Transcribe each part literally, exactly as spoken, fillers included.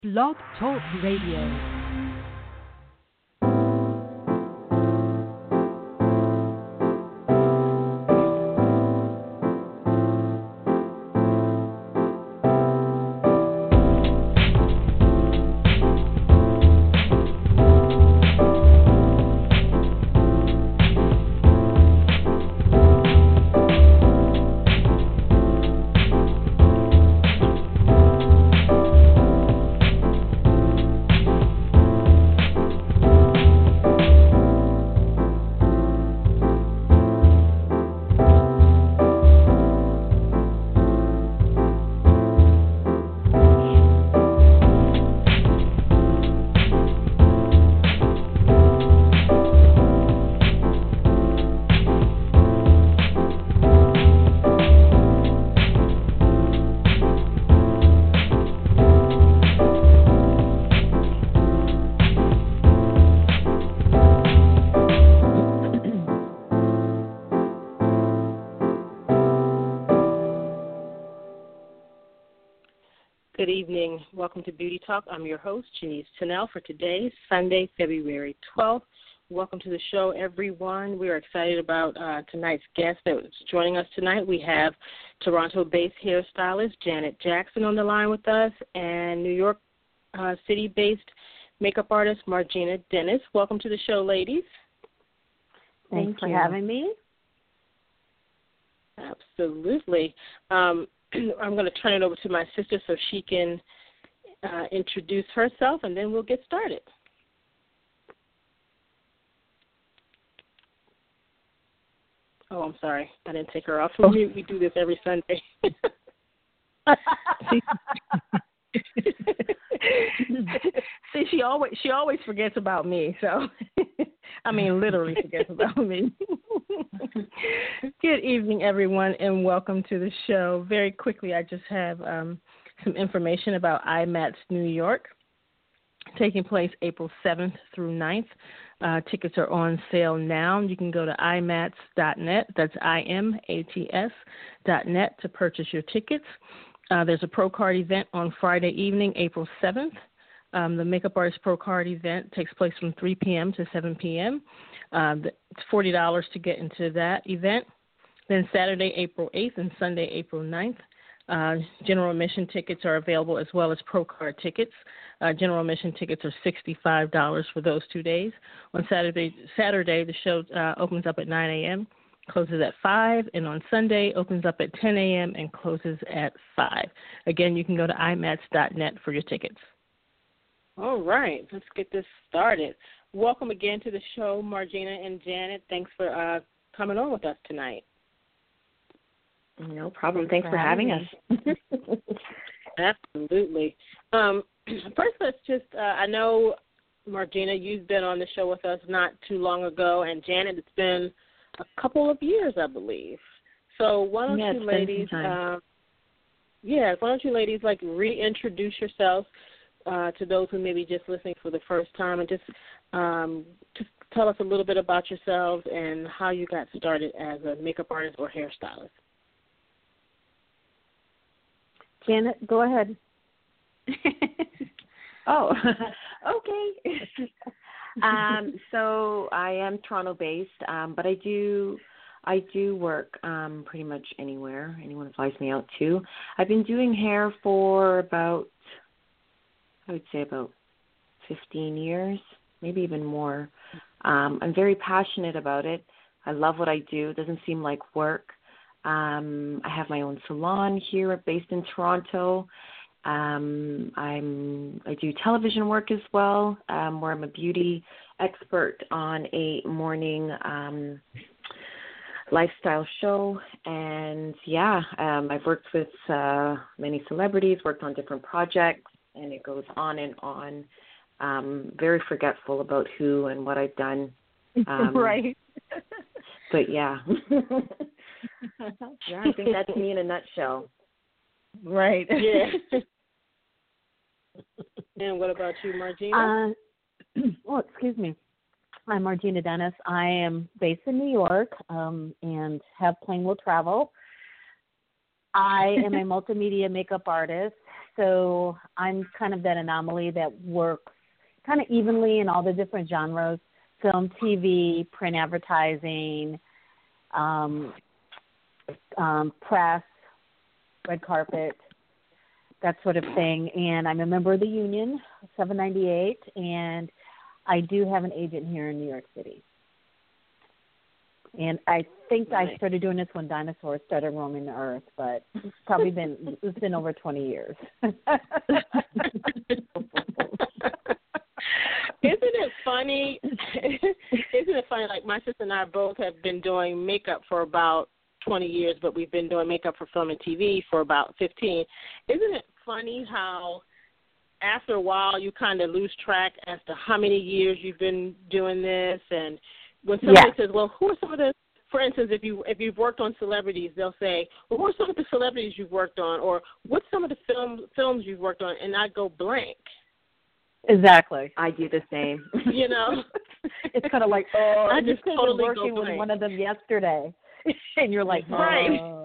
Blog Talk Radio. Good evening. Welcome to Beauty Talk. I'm your host, Janice Tennell, for today, Sunday, February twelfth. Welcome to the show, everyone. We are excited about uh, tonight's guest that is joining us tonight. We have Toronto-based hairstylist Janet Jackson on the line with us and New York uh, City-based makeup artist Margina Dennis. Welcome to the show, ladies. Thanks Thank for you. having me. Absolutely. Um, I'm going to turn it over to my sister so she can uh, introduce herself, and then we'll get started. Oh, I'm sorry. I didn't take her off from mute. We do this every Sunday. See, she always she always forgets about me. So, I mean, literally forgets about me. Good evening, everyone, and welcome to the show. Very quickly, I just have um, some information about I M A T S New York, taking place April seventh through ninth. Uh, tickets are on sale now. You can go to I M A T S dot net. That's I M A T S dot net to purchase your tickets. Uh, there's a Pro Card event on Friday evening, April seventh. Um, the Makeup Artist Pro Card event takes place from three p.m. to seven p.m. Uh, it's forty dollars to get into that event. Then Saturday, April eighth and Sunday, April ninth. Uh, general admission tickets are available as well as Pro Card tickets. Uh, general admission tickets are sixty-five dollars for those two days. On Saturday, Saturday the show uh, opens up at nine a.m., closes at five, and on Sunday opens up at ten a.m. and closes at five. Again, you can go to I M A T S dot net for your tickets. All right, let's get this started. Welcome again to the show, Margina and Janet. Thanks for uh, coming on with us tonight. No problem. Thanks, Thanks for, for having, having us. Absolutely. Um, first, let's just, uh, I know, Margina, you've been on the show with us not too long ago, and Janet, it's been a couple of years, I believe. So why don't yeah, you ladies, um, yeah, why don't you ladies, like, reintroduce yourselves uh, to those who may be just listening for the first time, and just, um, just tell us a little bit about yourselves and how you got started as a makeup artist or hairstylist. Janet, go ahead. oh, okay. um, so I am Toronto-based, um, but I do I do work um, pretty much anywhere anyone flies me out to. I've been doing hair for about, I would say about fifteen years, maybe even more. Um, I'm very passionate about it. I love what I do. It doesn't seem like work. Um, I have my own salon here based in Toronto. Um, I'm, I do television work as well, um, where I'm a beauty expert on a morning um, lifestyle show. And, yeah, um, I've worked with uh, many celebrities, worked on different projects, and it goes on and on. Um, very forgetful about who and what I've done. Um, right. But, yeah. Yeah, I think that's me in a nutshell. Right. Yeah. And what about you, Margina? Uh, well, excuse me. I'm Margina Dennis. I am based in New York um, and have Plain Will Travel. I am a multimedia makeup artist, so I'm kind of that anomaly that works kind of evenly in all the different genres, film, T V, print advertising, um, um, press, red carpet, that sort of thing. And I'm a member of the union, seven ninety-eight, and I do have an agent here in New York City. And I think nice. I started doing this when dinosaurs started roaming the earth, but it's probably been it's been over twenty years. Isn't it funny? Isn't it funny? Like my sister and I both have been doing makeup for about twenty years, but we've been doing makeup for film and T V for about fifteen. Isn't it funny how after a while you kind of lose track as to how many years you've been doing this? And when somebody yeah. says, well, who are some of the, for instance, if, you, if you've worked on celebrities, they'll say, well, who are some of the celebrities you've worked on? Or what's some of the film, films you've worked on? And I go blank. Exactly. I do the same. You know? It's kind of like, oh, I just been totally working go with one of them yesterday. And you're like, right. Oh.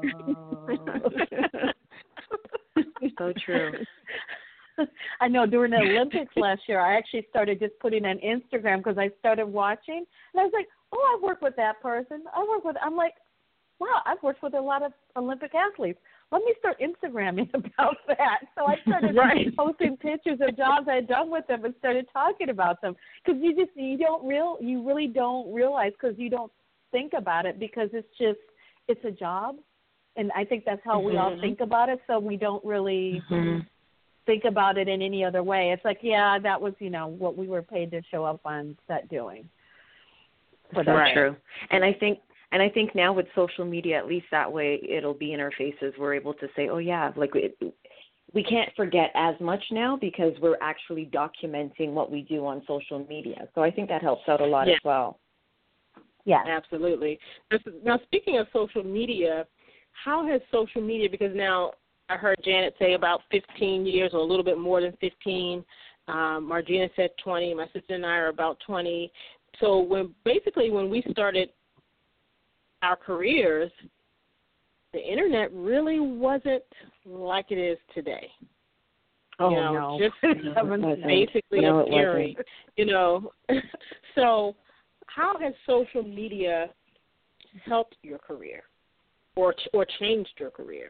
So true. I know during the Olympics last year, I actually started just putting on Instagram because I started watching. And I was like, oh, I've worked with that person. I work with, I'm like, wow, I've worked with a lot of Olympic athletes. Let me start Instagramming about that. So I started right. posting pictures of jobs I had done with them and started talking about them. Because you just, you don't real, you really don't realize because you don't think about it because it's just, it's a job. And I think that's how mm-hmm. we all think about it. So we don't really mm-hmm. think about it in any other way. It's like, yeah, that was, you know, what we were paid to show up on set doing. But that's right. true. And I think, and I think now with social media, at least that way, it'll be in our faces. We're able to say, oh yeah, like it, we can't forget as much now because we're actually documenting what we do on social media. So I think that helps out a lot yeah. as well. Yeah, absolutely. Now, speaking of social media, how has social media, because now I heard Janet say about fifteen years or a little bit more than fifteen. Um, Margina said twenty. My sister and I are about twenty. So when basically when we started our careers, the Internet really wasn't like it is today. Oh, you know, no. Just basically no, appearing, you know. So how has social media helped your career or or changed your career?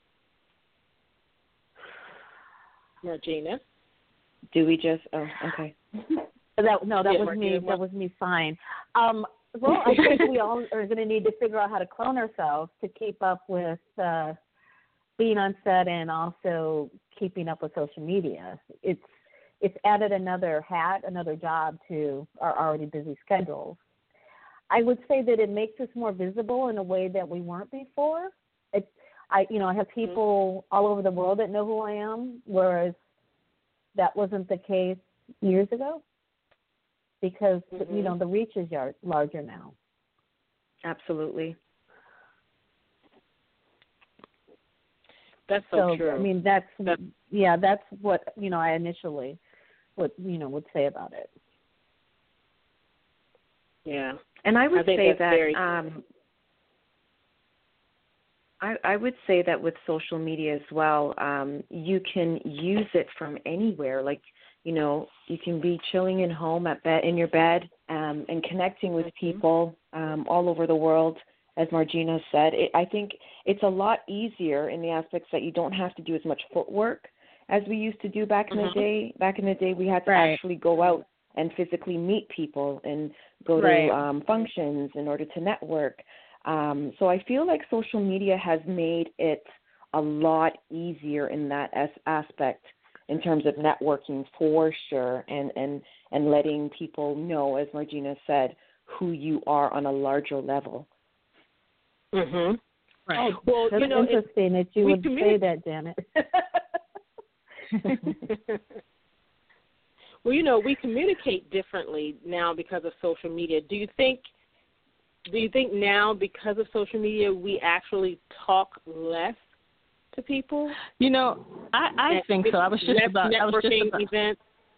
Margina? Do we just, oh, okay. That, no, that yeah, was Margina, me. That was me fine. Um, well, I think we all are going to need to figure out how to clone ourselves to keep up with uh, being on set and also keeping up with social media. It's it's added another hat, another job to our already busy schedules. I would say that it makes us more visible in a way that we weren't before. It, I, you know, I have people all over the world that know who I am, whereas that wasn't the case years ago. Because, mm-hmm. you know, the reach is yar- larger now. Absolutely. That's so, so true. I mean, that's, that's, yeah, that's what, you know, I initially would, you know, would say about it. Yeah. And I would I say that, very... um, I, I would say that with social media as well, um, you can use it from anywhere. Like, you know, you can be chilling in home at bed, in your bed, um, and connecting with mm-hmm. people um, all over the world. As Margina said, it, I think it's a lot easier in the aspects that you don't have to do as much footwork as we used to do back in mm-hmm. the day. Back in the day, we had to right. actually go out and physically meet people and go right. to um, functions in order to network. Um, so I feel like social media has made it a lot easier in that as- aspect in terms of networking for sure, and, and, and letting people know, as Margina said, who you are on a larger level. Mhm. Right. Oh, well, That's you know, interesting that you would communi- say that, Janet. Well, you know, we communicate differently now because of social media. Do you think? Do you think now, because of social media, we actually talk less to people? You know, I, I think so. I was just less about. I was just networking about, events.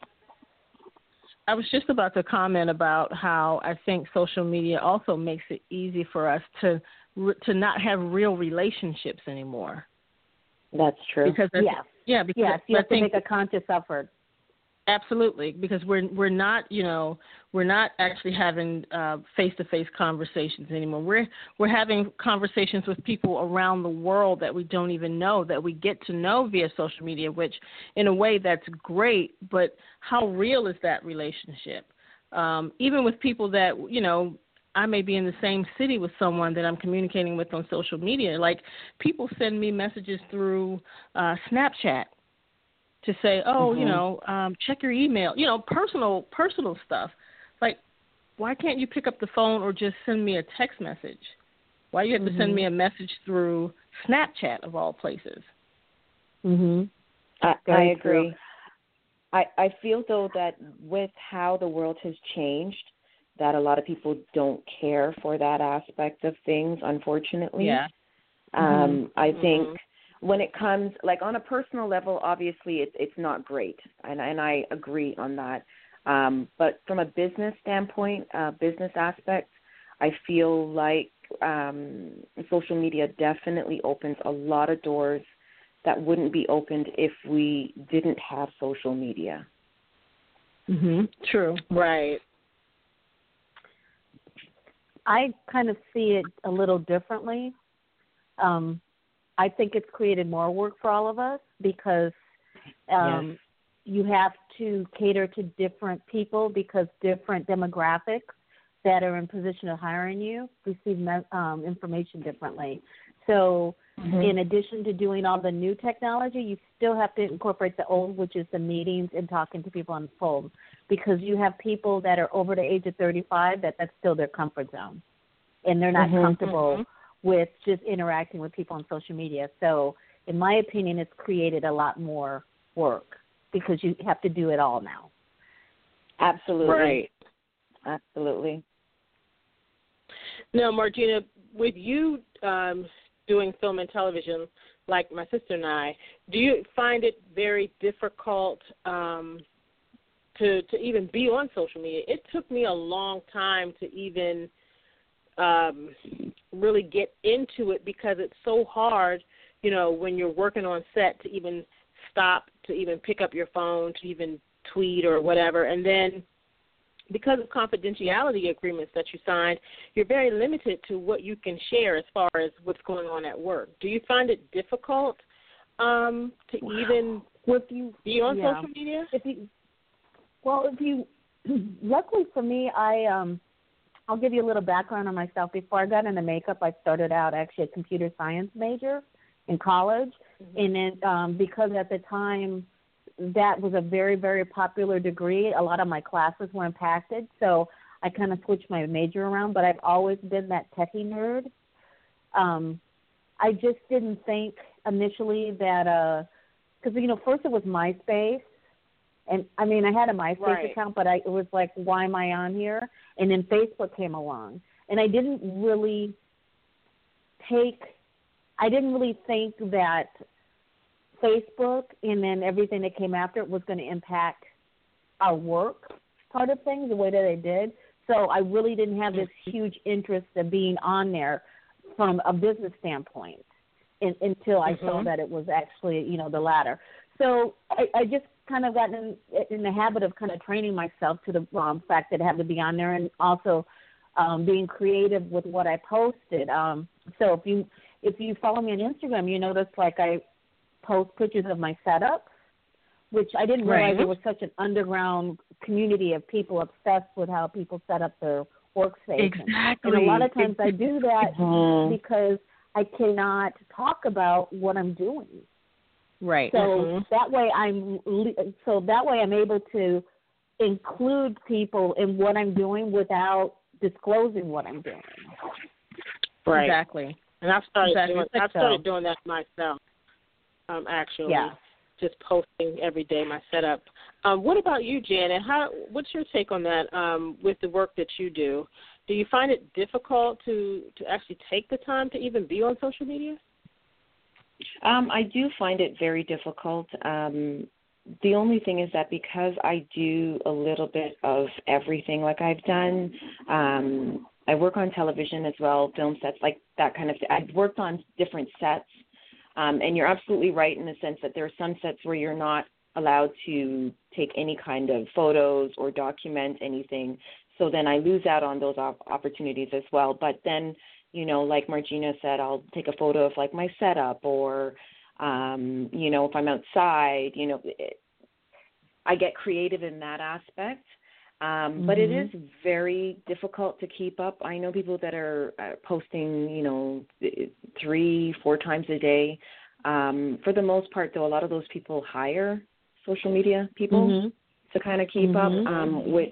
I was just about to comment about how I think social media also makes it easy for us to to not have real relationships anymore. That's true. Because as, yes. Yeah, because yes, you I have to think, make a conscious effort. Absolutely, because we're we're not, you know, we're not actually having uh, face-to-face conversations anymore. We're we're having conversations with people around the world that we don't even know, that we get to know via social media, which in a way that's great, but how real is that relationship? Um, even with people that, you know, I may be in the same city with someone that I'm communicating with on social media. Like, people send me messages through uh, Snapchat to say, oh, Mm-hmm. you know, um, check your email, you know, personal personal stuff. Like, why can't you pick up the phone or just send me a text message? Why do you have mm-hmm. to send me a message through Snapchat, of all places? Mhm. I, I Very agree. true. I, I feel, though, that with how the world has changed, that a lot of people don't care for that aspect of things, unfortunately. Yeah. Um, Mm-hmm. I think Mm-hmm. when it comes, like, on a personal level, obviously it's it's not great, and and I agree on that. Um, but from a business standpoint, uh, business aspect, I feel like um, social media definitely opens a lot of doors that wouldn't be opened if we didn't have social media. Mhm. True. Right. I kind of see it a little differently. Um, I think it's created more work for all of us because um, Yes. you have to cater to different people because different demographics that are in position of hiring you receive me- um, information differently. So Mm-hmm. in addition to doing all the new technology, you still have to incorporate the old, which is the meetings and talking to people on the phone, because you have people that are over the age of thirty-five that that's still their comfort zone, and they're not Mhm. comfortable Mhm. with just interacting with people on social media. So in my opinion, it's created a lot more work because you have to do it all now. Absolutely. Right. Absolutely. Now, Margina, with you um, doing film and television, like my sister and I, do you find it very difficult um, to to even be on social media? It took me a long time to even um, really get into it because it's so hard, you know, when you're working on set to even stop, to even pick up your phone, to even tweet or whatever, and then because of confidentiality agreements that you signed, you're very limited to what you can share as far as what's going on at work. Do you find it difficult um, to even Well, if you, be on yeah. social media? If you, well, if you, luckily for me, I um, I'll give you a little background on myself. Before I got into makeup, I started out actually a computer science major in college, mm-hmm. and then um, because at the time that was a very, very popular degree, a lot of my classes were impacted, so I kind of switched my major around, but I've always been that techie nerd. Um, I just didn't think initially that, because, uh, you know, first it was MySpace, and, I mean, I had a MySpace right. account, but I, it was like, why am I on here? And then Facebook came along, and I didn't really take, I didn't really think that Facebook and then everything that came after it was going to impact our work part of things the way that they did. So I really didn't have this huge interest in being on there from a business standpoint in, until I mm-hmm. saw that it was actually, you know, the latter. So I, I just kind of got in, in the habit of kind of training myself to the um, fact that I had to be on there, and also um, being creative with what I posted. Um, so if you if you follow me on Instagram, you notice like I post pictures of my setups, which I didn't realize Right. there was such an underground community of people obsessed with how people set up their workstation. Exactly. And a lot of times I do that Mm-hmm. because I cannot talk about what I'm doing. Right. So mm-hmm. that way I'm so that way I'm able to include people in what I'm doing without disclosing what I'm doing. Right. Exactly. And I've started exactly. doing I've started doing that myself. Um, actually, yeah. just posting every day my setup. Um, what about you, Janet? How? What's your take on that um, with the work that you do? Do you find it difficult to, to actually take the time to even be on social media? Um, I do find it very difficult. Um, the only thing is that because I do a little bit of everything, like I've done, um, I work on television as well, film sets, like that kind of thing. I've worked on different sets. Um, and you're absolutely right in the sense that there are some sets where you're not allowed to take any kind of photos or document anything. So then I lose out on those op- opportunities as well. But then, you know, like Margina said, I'll take a photo of like my setup, or, um, you know, if I'm outside, you know, it, I get creative in that aspect. Um, mm-hmm. But it is very difficult to keep up. I know people that are uh, posting, you know, three, four times a day. Um, for the most part, though, a lot of those people hire social media people mm-hmm. to kind of keep mm-hmm. up, um, which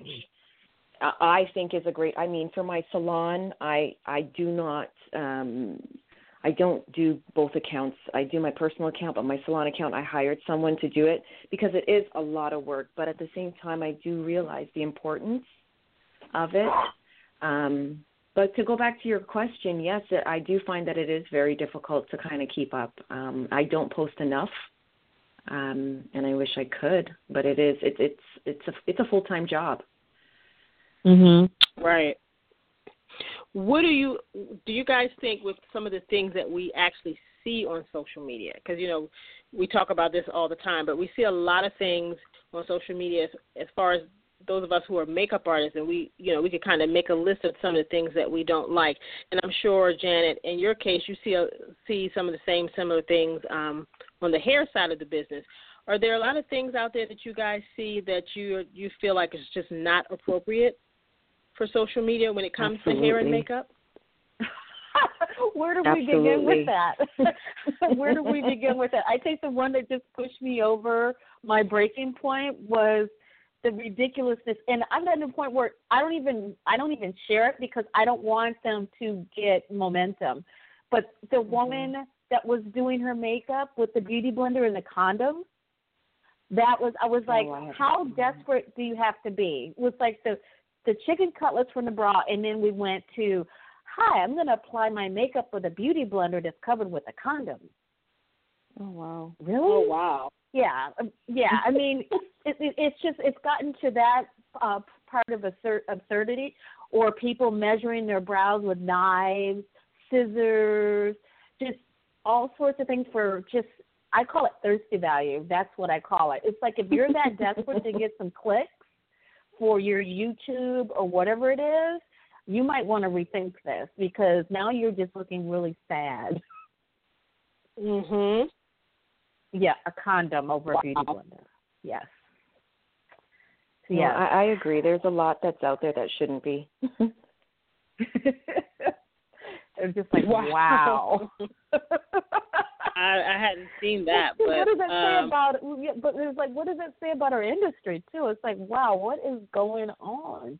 I think is a great, I mean, for my salon, I, I do not, um, I don't do both accounts. I do my personal account, but my salon account, I hired someone to do it because it is a lot of work. But at the same time, I do realize the importance of it. Um, but to go back to your question, yes, it, I do find that it is very difficult to kind of keep up. Um, I don't post enough. Um, and I wish I could, but it is, it, it's, it's a, it's a full-time job. Mhm. Right. What do you, do you guys think with some of the things that we actually see on social media? Because, you know, we talk about this all the time, but we see a lot of things on social media as, as far as those of us who are makeup artists, and we, you know, we could kind of make a list of some of the things that we don't like. And I'm sure, Janet, in your case, you see a, see some of the same similar things um, on the hair side of the business. Are there a lot of things out there that you guys see that you you feel like is just not appropriate for social media when it comes Absolutely. to hair and makeup? Where do we Absolutely. begin with that? Where do we begin with that? I think the one that just pushed me over my breaking point was the ridiculousness, and I'm at the point where I don't even I don't even share it because I don't want them to get momentum. But the mm-hmm. woman that was doing her makeup with the beauty blender and the condom, that was I was like, oh, how desperate do you have to be? It was like the the chicken cutlets from the bra, and then we went to, hi, I'm going to apply my makeup with a beauty blender that's covered with a condom. Oh, wow. Really? Oh, wow. Yeah. Yeah. I mean, it, it, it's just, it's gotten to that uh, part of absurd, absurdity, or people measuring their brows with knives, scissors, just all sorts of things for just, I call it thirsty value. That's what I call it. It's like if you're that desperate to get some clicks for your YouTube or whatever it is, you might want to rethink this because now you're just looking really sad. Mhm. Yeah, a condom over wow. a beauty blender. Yes. So, yeah, I, I agree. There's a lot that's out there that shouldn't be. They're just like, wow. I, I hadn't seen that, but what does that um, say about? But it's like, what does that say about our industry too? It's like, wow, what is going on?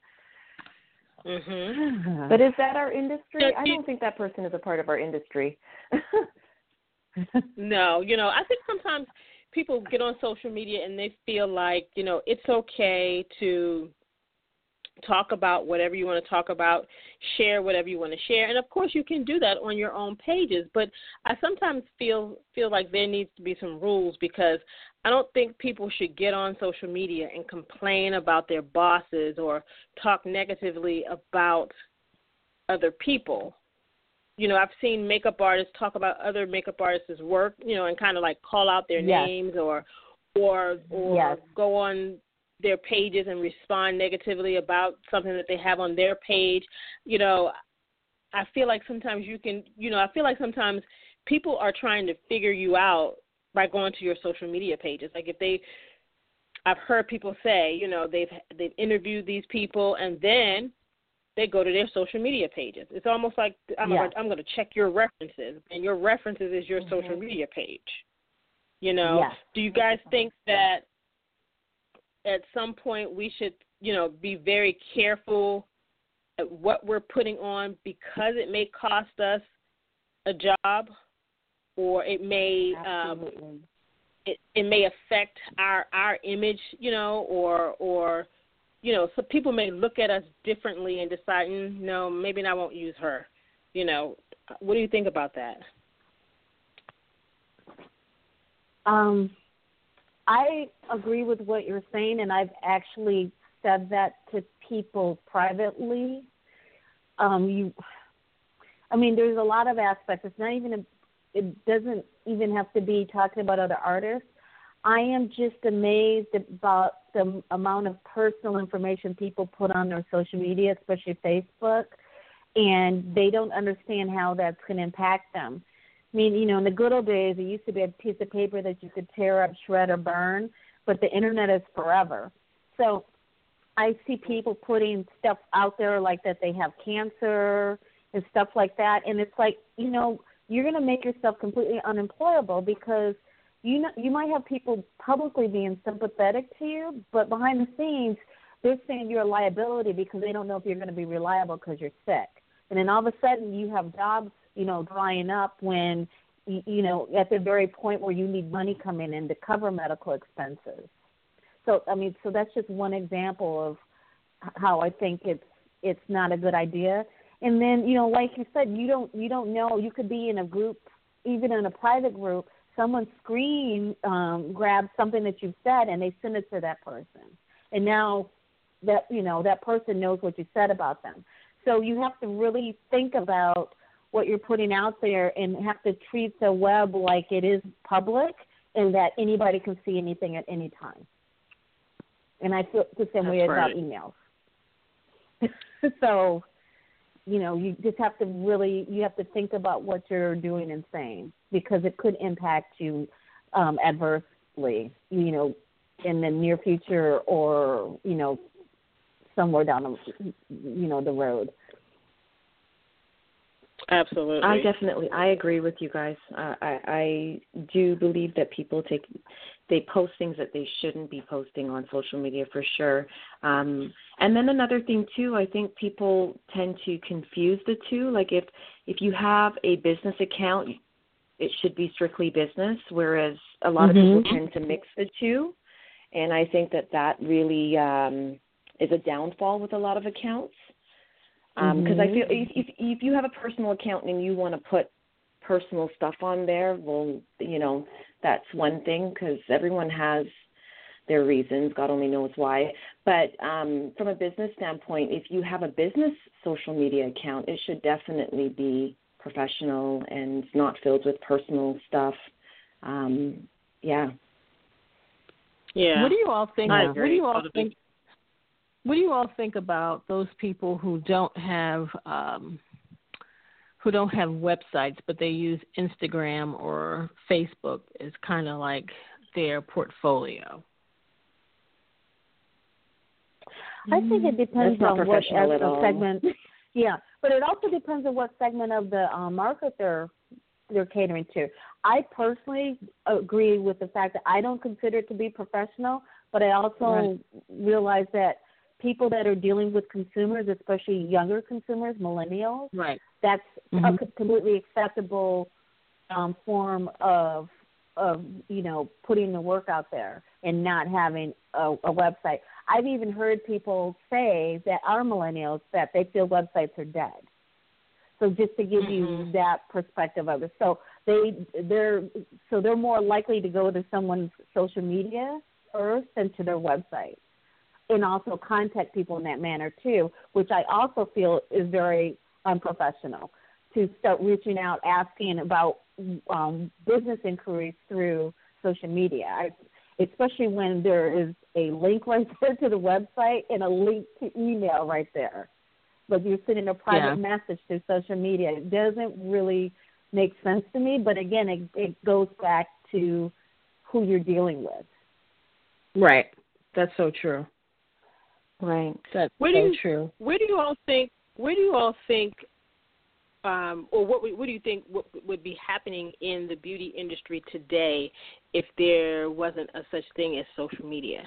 Mhm. But is that our industry? I don't think that person is a part of our industry. No, you know, I think sometimes people get on social media and they feel like, you know, it's okay to talk about whatever you want to talk about, share whatever you want to share, and of course you can do that on your own pages. But I sometimes feel feel like there needs to be some rules because I don't think people should get on social media and complain about their bosses or talk negatively about other people. You know, I've seen makeup artists talk about other makeup artists' work, you know, and kind of like call out their yes. names or or or yes. go on their pages and respond negatively about something that they have on their page. You know, I feel like sometimes you can, you know, I feel like sometimes people are trying to figure you out by going to your social media pages. Like if they, I've heard people say, you know, they've they've interviewed these people and then they go to their social media pages. It's almost like I'm yeah. going I'm going to check your references, and your references is your mm-hmm. social media page. You know, yeah. do you guys think that at some point we should, you know, be very careful at what we're putting on because it may cost us a job, or it may um, it, it may affect our our image, you know, or or you know, so people may look at us differently and decide, mm, no, maybe I won't use her. You know, what do you think about that? Um. I agree with what you're saying, and I've actually said that to people privately. Um, you, I mean, there's a lot of aspects. It's not even a, it doesn't even have to be talking about other artists. I am just amazed about the amount of personal information people put on their social media, especially Facebook, and they don't understand how that's going to impact them. I mean, you know, in the good old days, it used to be a piece of paper that you could tear up, shred, or burn, but the Internet is forever. So I see people putting stuff out there like that they have cancer and stuff like that, and it's like, you know, you're going to make yourself completely unemployable because you know, you might have people publicly being sympathetic to you, but behind the scenes, they're saying you're a liability because they don't know if you're going to be reliable because you're sick. And then all of a sudden you have jobs, you know, drying up when, you know, at the very point where you need money coming in to cover medical expenses. So, I mean, so that's just one example of how I think it's it's not a good idea. And then, you know, like you said, you don't you don't know. You could be in a group, even in a private group, someone screen um, grabs something that you've said and they send it to that person. And now that, you know, that person knows what you said about them. So you have to really think about what you're putting out there and have to treat the web like it is public and that anybody can see anything at any time. And I feel the same That's way right. about emails. So, you know, you just have to really, you have to think about what you're doing and saying because it could impact you um, adversely, you know, in the near future or, you know, somewhere down the, you know, the road. Absolutely. I definitely, I agree with you guys. Uh, I, I do believe that people take, they post things that they shouldn't be posting on social media for sure. Um, and then another thing too, I think people tend to confuse the two. Like if, if you have a business account, it should be strictly business, whereas a lot Mm-hmm. of people tend to mix the two. And I think that that really um, is a downfall with a lot of accounts. Because um, mm-hmm. I feel if, if if you have a personal account and you want to put personal stuff on there, well, you know, that's one thing because everyone has their reasons. God only knows why. But um, from a business standpoint, if you have a business social media account, it should definitely be professional and not filled with personal stuff. Um, yeah. Yeah. What do you all think? I What do agree. you all think? What do you all think about those people who don't have um, who don't have websites, but they use Instagram or Facebook as kind of like their portfolio? I think it depends That's not on what professional at uh, all. segment. Yeah, but it also depends on what segment of the um, market they're they're catering to. I personally agree with the fact that I don't consider it to be professional, but I also Right. realize that people that are dealing with consumers, especially younger consumers, millennials, Right. that's Mm-hmm. a completely acceptable um, form of, of, you know, putting the work out there and not having a, a website. I've even heard people say that are millennials that they feel websites are dead. So just to give Mm-hmm. you that perspective of it, so they they're so they're more likely to go to someone's social media first than to their website, and also contact people in that manner too, which I also feel is very unprofessional. To start reaching out, asking about um, business inquiries through social media, I, especially when there is a link right there to the website and a link to email right there. But you're sending a private Yeah. message through social media. It doesn't really make sense to me, but again, it, it goes back to who you're dealing with. Right. That's so true. Right. That's Where so do you, true. Where do you all think? Where do you all think? Um, or what, what do you think what would be happening in the beauty industry today if there wasn't a such thing as social media?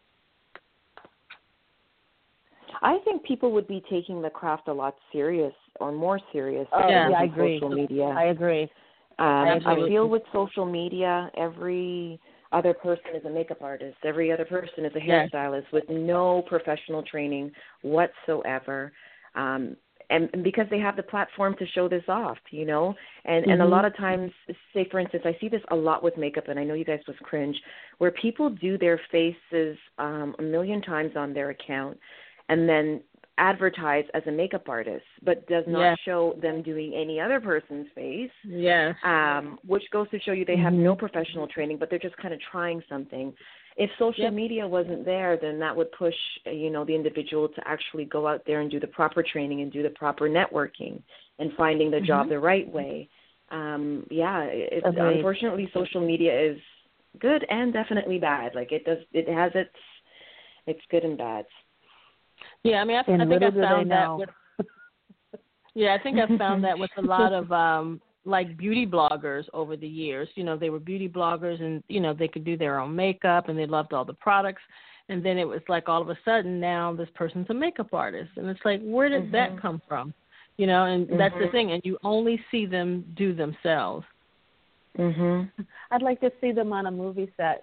I think people would be taking the craft a lot serious or more serious Oh, yeah, I with agree. social media. I agree. Um, Absolutely. I feel with social media, every other person is a makeup artist. Every other person is a Yes. hairstylist with no professional training whatsoever. Um, and, and because they have the platform to show this off, you know, and, Mm-hmm. and a lot of times, say, for instance, I see this a lot with makeup, and I know you guys was cringe, where people do their faces um, a million times on their account, and then advertise as a makeup artist, but does not yes. show them doing any other person's face. Yes. Um, which goes to show you they mm-hmm. have no professional training, but they're just kind of trying something. If social yep. media wasn't there, then that would push, you know, the individual to actually go out there and do the proper training and do the proper networking and finding the mm-hmm. job the right way. Um, yeah, it, unfortunately, social media is good and definitely bad. Like it does, it has its, it's good and bad. Yeah, I mean, I, I think I found that with. Yeah, I think I found that with a lot of um, like beauty bloggers over the years. You know, they were beauty bloggers, and you know they could do their own makeup, and they loved all the products. And then it was like all of a sudden now this person's a makeup artist, and it's like, where did mm-hmm. that come from? You know, and mm-hmm. that's the thing, and you only see them do themselves. Mhm. I'd like to see them on a movie set.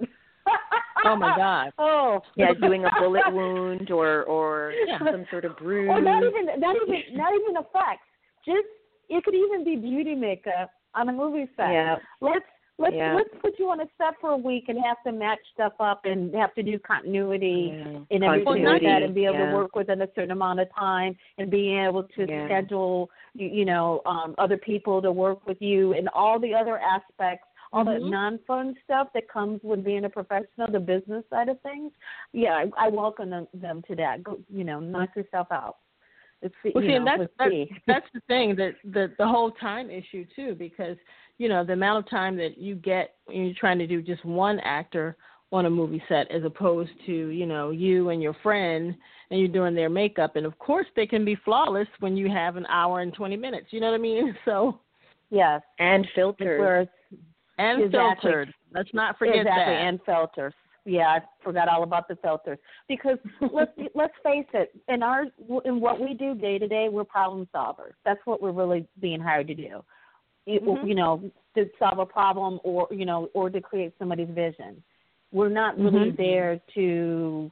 Oh my God! Oh, yeah, doing a bullet wound or or yeah. some sort of bruise. Or not even not even not even effects. Just it could even be beauty makeup on a movie set. Yeah. Let's let's yeah. let's put you on a set for a week and have to match stuff up and have to do continuity yeah. and everything like that, and be able yeah. to work within a certain amount of time and being able to yeah. schedule you, you know um, other people to work with you and all the other aspects. All mm-hmm. the non-fun stuff that comes with being a professional, the business side of things. Yeah, I, I welcome them, them to that. Go, you know, knock yourself out. It's, well, you see, know, and that's, that's, that's the thing, that the, the whole time issue, too, because, you know, the amount of time that you get when you're trying to do just one actor on a movie set as opposed to, you know, you and your friend and you're doing their makeup. And, of course, they can be flawless when you have an hour and twenty minutes. You know what I mean? So, yes. And filters. And exactly. filtered. Let's not forget exactly. that. And filters. Yeah, I forgot all about the filters. Because let's let's face it, in our in what we do day to day, we're problem solvers. That's what we're really being hired to do. You, mm-hmm. you know, to solve a problem or you know, or to create somebody's vision. We're not really mm-hmm. there to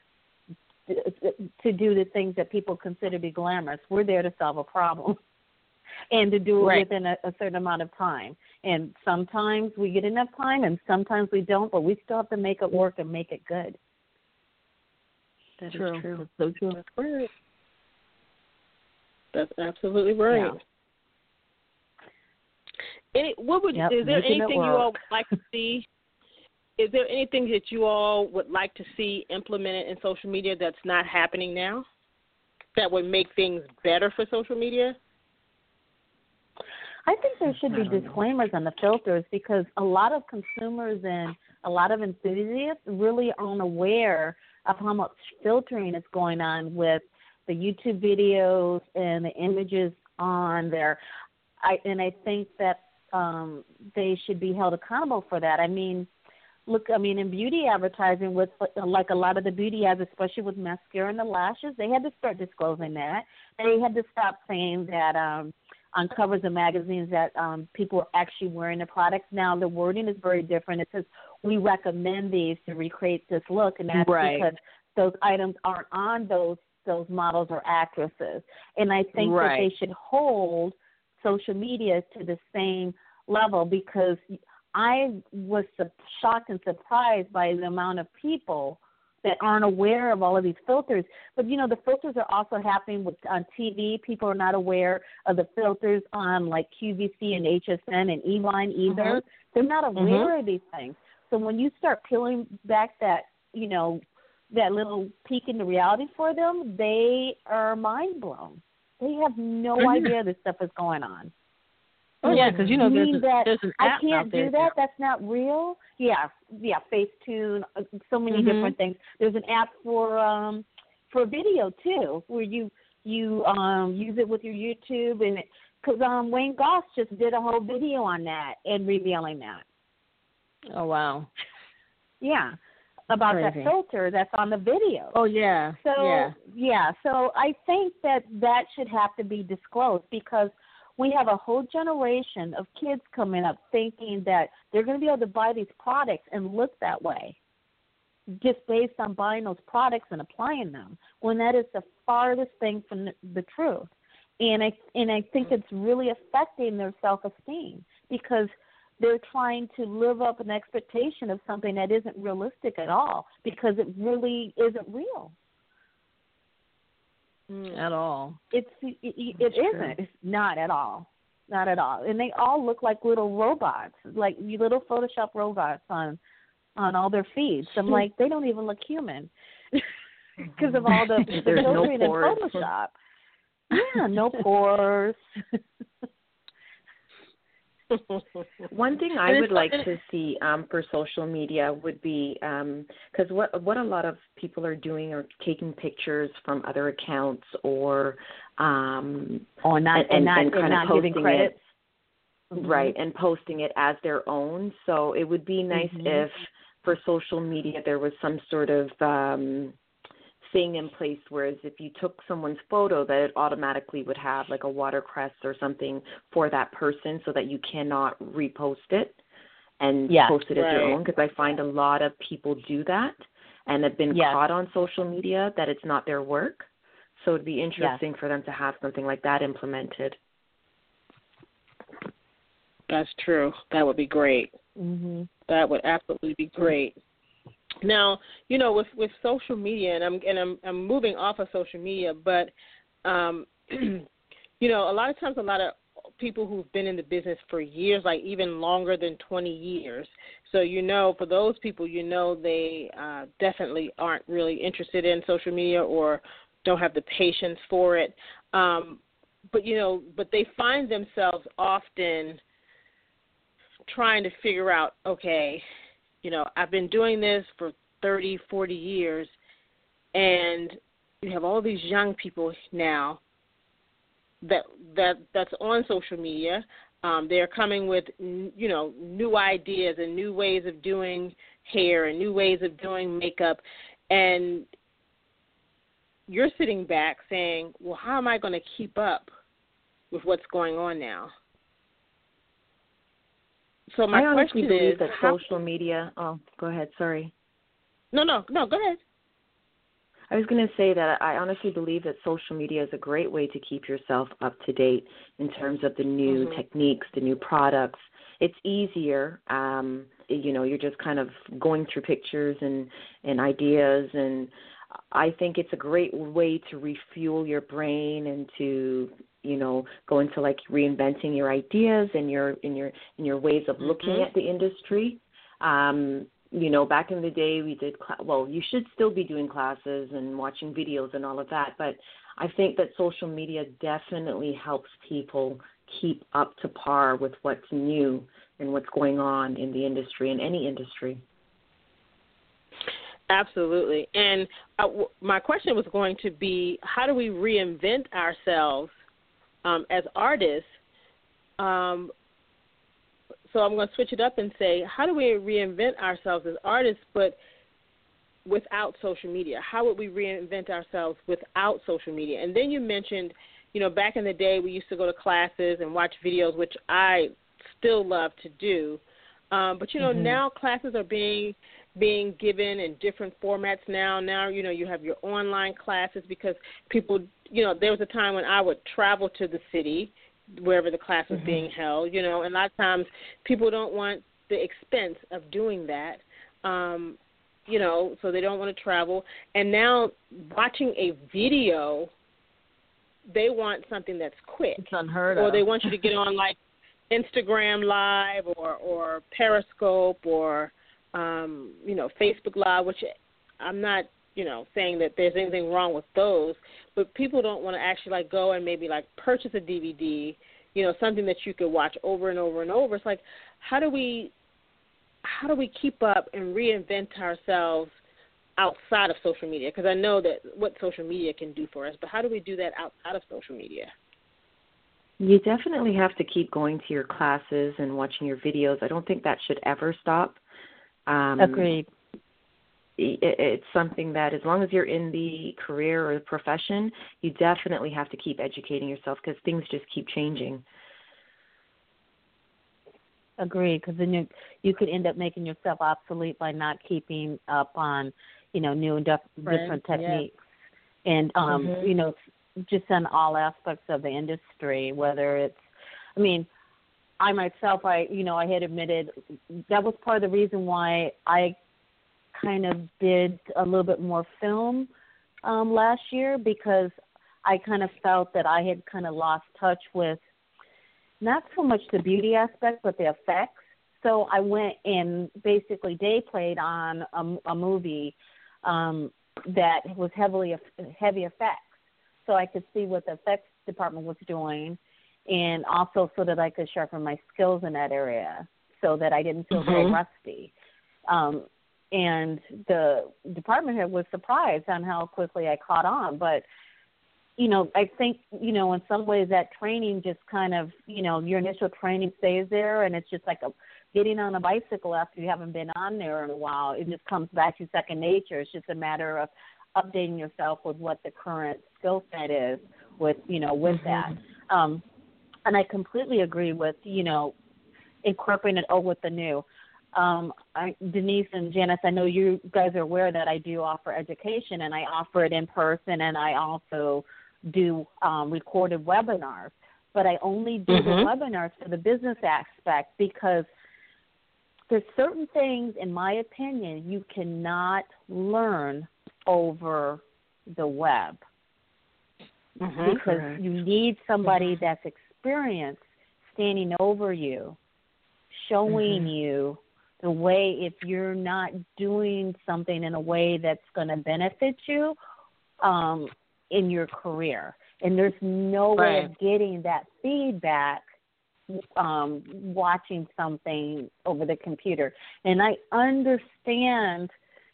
to do the things that people consider to be glamorous. We're there to solve a problem. And to do it right. within a, a certain amount of time. And sometimes we get enough time and sometimes we don't, but we still have to make it work and make it good. That true. is true. That's so true. That's right. That's absolutely right. Yeah. Any, what would yep, is there anything you all would like to see? Is there anything that you all would like to see implemented in social media that's not happening now that would make things better for social media? I think there should be disclaimers on the filters because a lot of consumers and a lot of enthusiasts really aren't aware of how much filtering is going on with the YouTube videos and the images on there. I, and I think that um, they should be held accountable for that. I mean, look, I mean, in beauty advertising, with like a lot of the beauty ads, especially with mascara and the lashes, they had to start disclosing that. They had to stop saying that um, on covers of magazines that um, people are actually wearing the products. Now, the wording is very different. It says, we recommend these to recreate this look, and that's right. because those items aren't on those those models or actresses. And I think right. that they should hold social media to the same level because I was shocked and surprised by the amount of people that aren't aware of all of these filters. But, you know, the filters are also happening with, on T V. People are not aware of the filters on, like, Q V C and H S N and E-Line either. Mm-hmm. They're not aware mm-hmm. of these things. So when you start peeling back that, you know, that little peek into reality for them, they are mind blown. They have no mm-hmm. idea this stuff is going on. Oh, yeah, because, you know, there's, a, that there's an app I can't out there do that. now. That's not real. Yeah, yeah, Facetune, uh, so many mm-hmm. different things. There's an app for um for video too, where you you um use it with your YouTube, and because um Wayne Goss just did a whole video on that and revealing that. Oh wow. Yeah, about Crazy. that filter that's on the video. Oh yeah. So yeah. yeah, so I think that that should have to be disclosed because we have a whole generation of kids coming up thinking that they're going to be able to buy these products and look that way just based on buying those products and applying them, when that is the farthest thing from the truth. And I, and I think it's really affecting their self-esteem because they're trying to live up an expectation of something that isn't realistic at all because it really isn't real. mm. at all. It's it, it, it isn't. It's not at all. Not at all. And they all look like little robots, like little Photoshop robots on on all their feeds. I'm like, they don't even look human because of all the, the filtering no in Photoshop. Yeah, no pores. One thing I would like to see um, for social media would be, because um, what what a lot of people are doing are taking pictures from other accounts or um, or not and, and, not, and kind and of not posting giving credit. It, mm-hmm. right, and posting it as their own. So it would be nice mm-hmm. if for social media there was some sort of um, thing in place, whereas if you took someone's photo, that it automatically would have like a watercress or something for that person so that you cannot repost it and yeah, post it as right. your own, because I find a lot of people do that and have been yes. caught on social media that it's not their work. So it'd be interesting yes. for them to have something like that implemented. That's true. That would be great. Mm-hmm. That would absolutely be great. Now, you know, with, with social media, and I'm and I'm I'm moving off of social media, but um, you know, a lot of times, a lot of people who've been in the business for years, like even longer than twenty years. So, you know, for those people, you know, they uh, definitely aren't really interested in social media or don't have the patience for it. Um, but you know, but they find themselves often trying to figure out, okay, you know, I've been doing this for thirty, forty years, and you have all these young people now that that that's on social media. Um, they're coming with, you know, new ideas and new ways of doing hair and new ways of doing makeup, and you're sitting back saying, well, how am I going to keep up with what's going on now? So my I honestly question believe is that how, social media. Oh, go ahead. Sorry. No, no, no. Go ahead. I was going to say that I honestly believe that social media is a great way to keep yourself up to date in terms of the new mm-hmm. techniques, the new products. It's easier. Um, you know, you're just kind of going through pictures and, and ideas, and I think it's a great way to refuel your brain and to, you know, go into like reinventing your ideas and your in your in your ways of looking mm-hmm. at the industry. Um, you know, back in the day we did cl- well. You should still be doing classes and watching videos and all of that. But I think that social media definitely helps people keep up to par with what's new and what's going on in the industry, in any industry. Absolutely. And uh, w- my question was going to be, how do we reinvent ourselves um, as artists? Um, so I'm going to switch it up and say, how do we reinvent ourselves as artists, but without social media? How would we reinvent ourselves without social media? And then you mentioned, you know, back in the day we used to go to classes and watch videos, which I still love to do. Um, but, you know, mm-hmm. now classes are being being given in different formats now. Now, you know, you have your online classes because people, you know, there was a time when I would travel to the city, wherever the class was mm-hmm. being held, you know, and a lot of times people don't want the expense of doing that, um, you know, so they don't want to travel. And now watching a video, they want something that's quick. It's unheard or of. Or they want you to get on, like, Instagram Live or, or Periscope or, um, you know, Facebook Live, which I'm not, you know, saying that there's anything wrong with those, but people don't want to actually, like, go and maybe, like, purchase a D V D, you know, something that you could watch over and over and over. It's like, how do we, how do we keep up and reinvent ourselves outside of social media? Because I know that what social media can do for us, but how do we do that outside of social media? You definitely have to keep going to your classes and watching your videos. I don't think that should ever stop. Um, Agreed. It, it's something that as long as you're in the career or the profession, you definitely have to keep educating yourself because things just keep changing. Agreed, because then you you could end up making yourself obsolete by not keeping up on, you know, new and def- different techniques, yeah. and um, mm-hmm. you know, just in all aspects of the industry. Whether it's, I mean, I myself, I you know, I had admitted that was part of the reason why I kind of did a little bit more film um, last year, because I kind of felt that I had kind of lost touch with not so much the beauty aspect, but the effects. So I went and basically day played on a, a movie um, that was heavily heavy effects, so I could see what the effects department was doing, and also so that I could sharpen my skills in that area, so that I didn't feel mm-hmm. so rusty. Um, and the department head was surprised on how quickly I caught on, but you know, I think, you know, in some ways that training just kind of, you know, your initial training stays there, and it's just like a, getting on a bicycle after you haven't been on there in a while. It just comes back to second nature. It's just a matter of updating yourself with what the current skill set is with, you know, with mm-hmm. that. Um, and I completely agree with, you know, incorporating it over with the new. Um, I, Denise and Janice, I know you guys are aware that I do offer education, and I offer it in person, and I also do um, recorded webinars, but I only do mm-hmm. the webinars for the business aspect because there's certain things, in my opinion, you cannot learn over the web mm-hmm. because right. you need somebody mm-hmm. that's experienced standing over you, showing mm-hmm. you the way if you're not doing something in a way that's going to benefit you um, in your career. And there's no right. way of getting that feedback um, watching something over the computer. And I understand,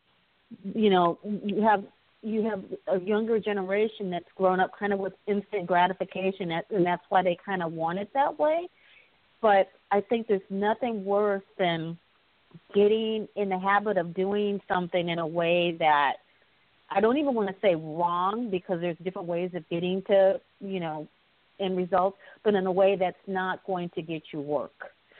you know, you have you have a younger generation that's grown up kind of with instant gratification, and that's why they kind of want it that way. But I think there's nothing worse than getting in the habit of doing something in a way that I don't even want to say wrong, because there's different ways of getting to, you know, end results, but in a way that's not going to get you work.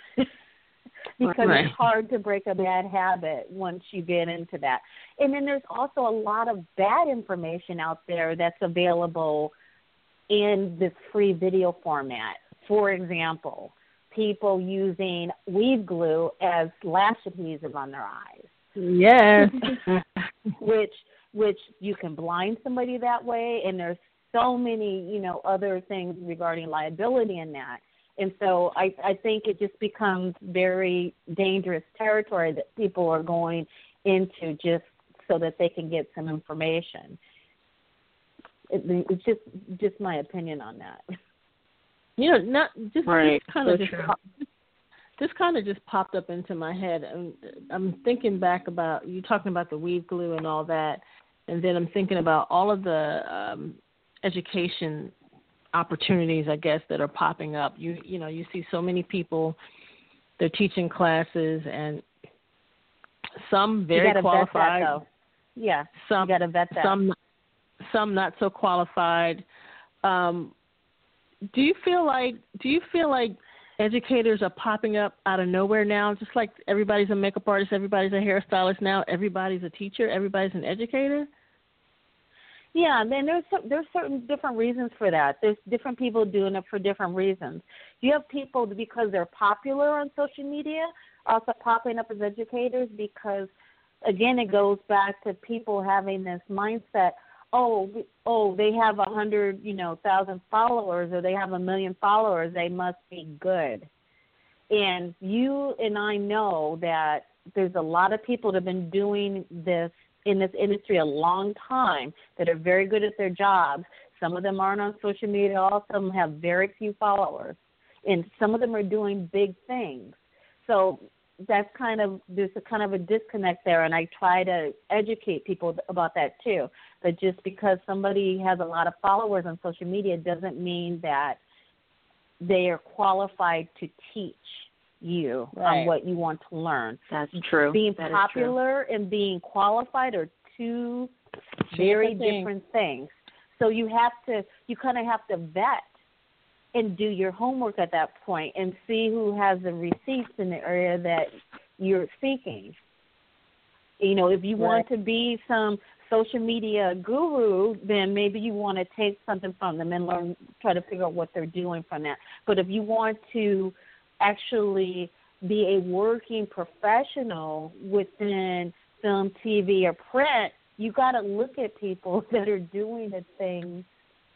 Because right. it's hard to break a bad habit once you get into that. And then there's also a lot of bad information out there that's available in this free video format. For example, people using weave glue as lash adhesive on their eyes. Yes. which which you can blind somebody that way, and there's so many, you know, other things regarding liability in that. And so I, I think it just becomes very dangerous territory that people are going into just so that they can get some information. It, it's just just my opinion on that. You know, not just, right. just kind of so just pop, this kind of just popped up into my head. I'm, I'm thinking back about you talking about the weave glue and all that, and then I'm thinking about all of the um, education opportunities, I guess, that are popping up. You you know, you see so many people, they're teaching classes, and some very you qualified. Vet that, though. Yeah, some you got to vet that. Some some not so qualified. Um, do you feel like do you feel like educators are popping up out of nowhere now? Just like everybody's a makeup artist, everybody's a hairstylist now, everybody's a teacher, everybody's an educator. Yeah, and there's there's certain different reasons for that. There's different people doing it for different reasons. You have people because they're popular on social media, also popping up as educators because, again, it goes back to people having this mindset. Oh, oh, they have a hundred, you know, thousand followers, or they have a million followers. They must be good. And you and I know that there's a lot of people that have been doing this in this industry a long time that are very good at their jobs. Some of them aren't on social media. All of them have very few followers, and some of them are doing big things. So that's kind of, there's a kind of a disconnect there, and I try to educate people about that too. But just because somebody has a lot of followers on social media doesn't mean that they are qualified to teach you right. on what you want to learn. That's true. Being that popular and being qualified are two very different, different things. So you have to, you kind of have to vet and do your homework at that point and see who has the receipts in the area that you're seeking. You know, if you right. want to be some social media guru, then maybe you want to take something from them and learn, try to figure out what they're doing from that. But if you want to actually be a working professional within film, T V, or print, you got to look at people that are doing the things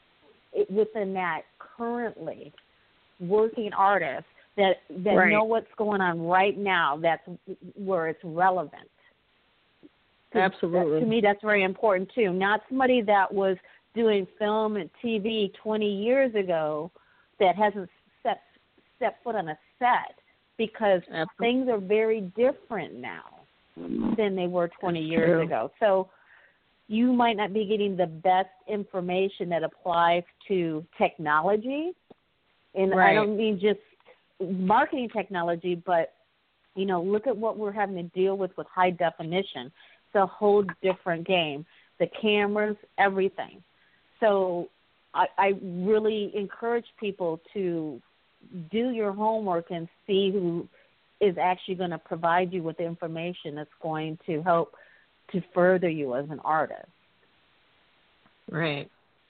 within that currently working artists that that right. know what's going on right now. That's where it's relevant. Absolutely. To me, that's very important too. Not somebody that was doing film and T V twenty years ago that hasn't set set foot on a set, because Absolutely. Things are very different now than they were twenty years True. ago. So you might not be getting the best information that applies to technology. And right. I don't mean just marketing technology, but, you know, look at what we're having to deal with with high definition. It's a whole different game. The cameras, everything. So I, I really encourage people to do your homework and see who is actually going to provide you with the information that's going to help to further you as an artist. Right.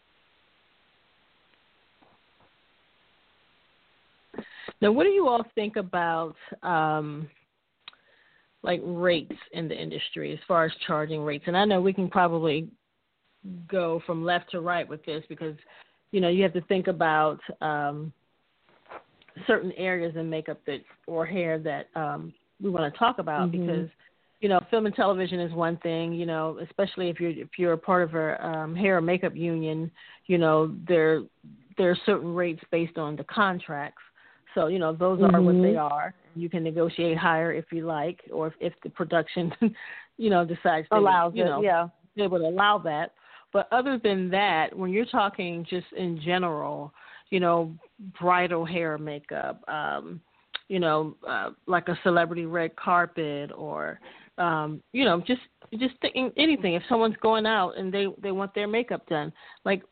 Now, what do you all think about um, like rates in the industry as far as charging rates? And I know we can probably go from left to right with this, because, you know, you have to think about um, certain areas in makeup that or hair that um, we want to talk about, mm-hmm. because, you know, film and television is one thing, you know, especially if you're if you're a part of a um, hair or makeup union, you know, there there are certain rates based on the contracts. So, you know, those mm-hmm. are what they are. You can negotiate higher if you like, or if, if the production, you know, decides to, allows you it, know, yeah. they would allow that. But other than that, when you're talking just in general, you know, bridal hair makeup, um, you know, uh, like a celebrity red carpet, or, um, you know, just just thinking anything. If someone's going out and they, they want their makeup done, like,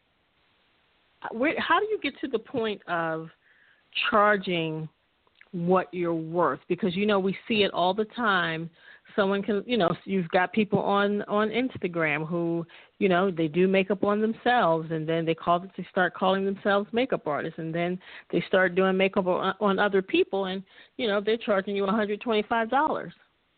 where, how do you get to the point of charging what you're worth? Because, you know, we see it all the time. Someone can, you know, you've got people on, on Instagram who, you know, they do makeup on themselves, and then they call it, they start calling themselves makeup artists, and then they start doing makeup on, on other people, and, you know, they're charging you one hundred twenty-five dollars.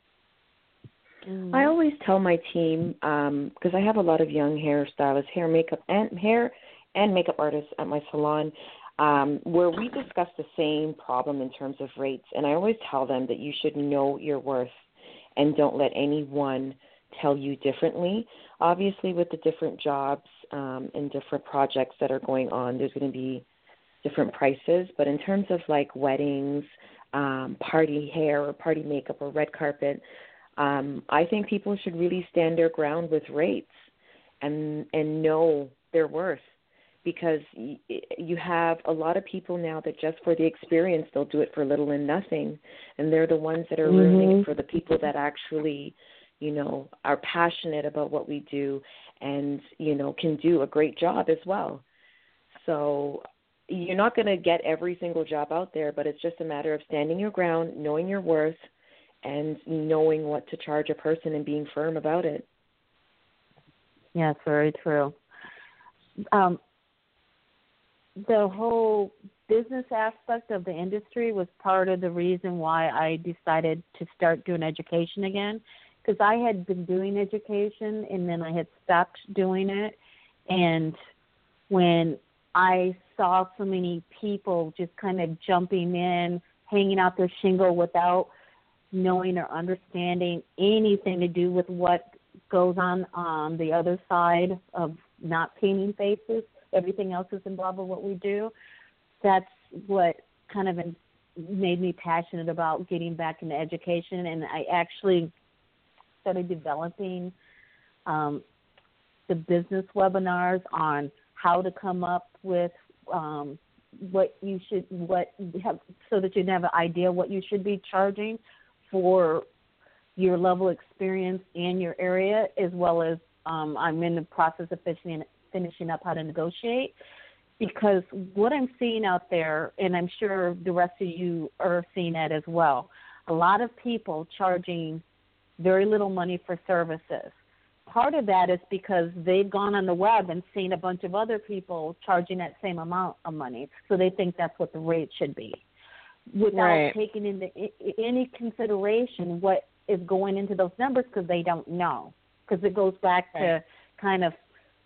Mm. I always tell my team, um, because I have a lot of young hairstylists, hair makeup and hair and makeup artists at my salon, um, where we discuss the same problem in terms of rates. And I always tell them that you should know your worth and don't let anyone tell you differently. Obviously, with the different jobs um, and different projects that are going on, there's going to be different prices. But in terms of like weddings, um, party hair or party makeup or red carpet, um, I think people should really stand their ground with rates and and know their worth. Because you have a lot of people now that just for the experience, they'll do it for little and nothing. And they're the ones that are mm-hmm. ruining it for the people that actually, you know, are passionate about what we do and, you know, can do a great job as well. So you're not going to get every single job out there, but it's just a matter of standing your ground, knowing your worth, and knowing what to charge a person and being firm about it. Yeah, it's very true. Um, the whole business aspect of the industry was part of the reason why I decided to start doing education again, because I had been doing education and then I had stopped doing it. And when I saw so many people just kind of jumping in, hanging out their shingle without knowing or understanding anything to do with what goes on on the other side of not painting faces, everything else is involved with what we do, that's what kind of made me passionate about getting back into education. And I actually started developing um, the business webinars on how to come up with um, what you should, what have, so that you have an idea what you should be charging for your level of experience in your area, as well as um, I'm in the process of finishing finishing up how to negotiate, because what I'm seeing out there, and I'm sure the rest of you are seeing that as well, a lot of people charging very little money for services. Part of that is because they've gone on the web and seen a bunch of other people charging that same amount of money, so they think that's what the rate should be, without right. taking into any consideration what is going into those numbers, because they don't know, because it goes back right. to kind of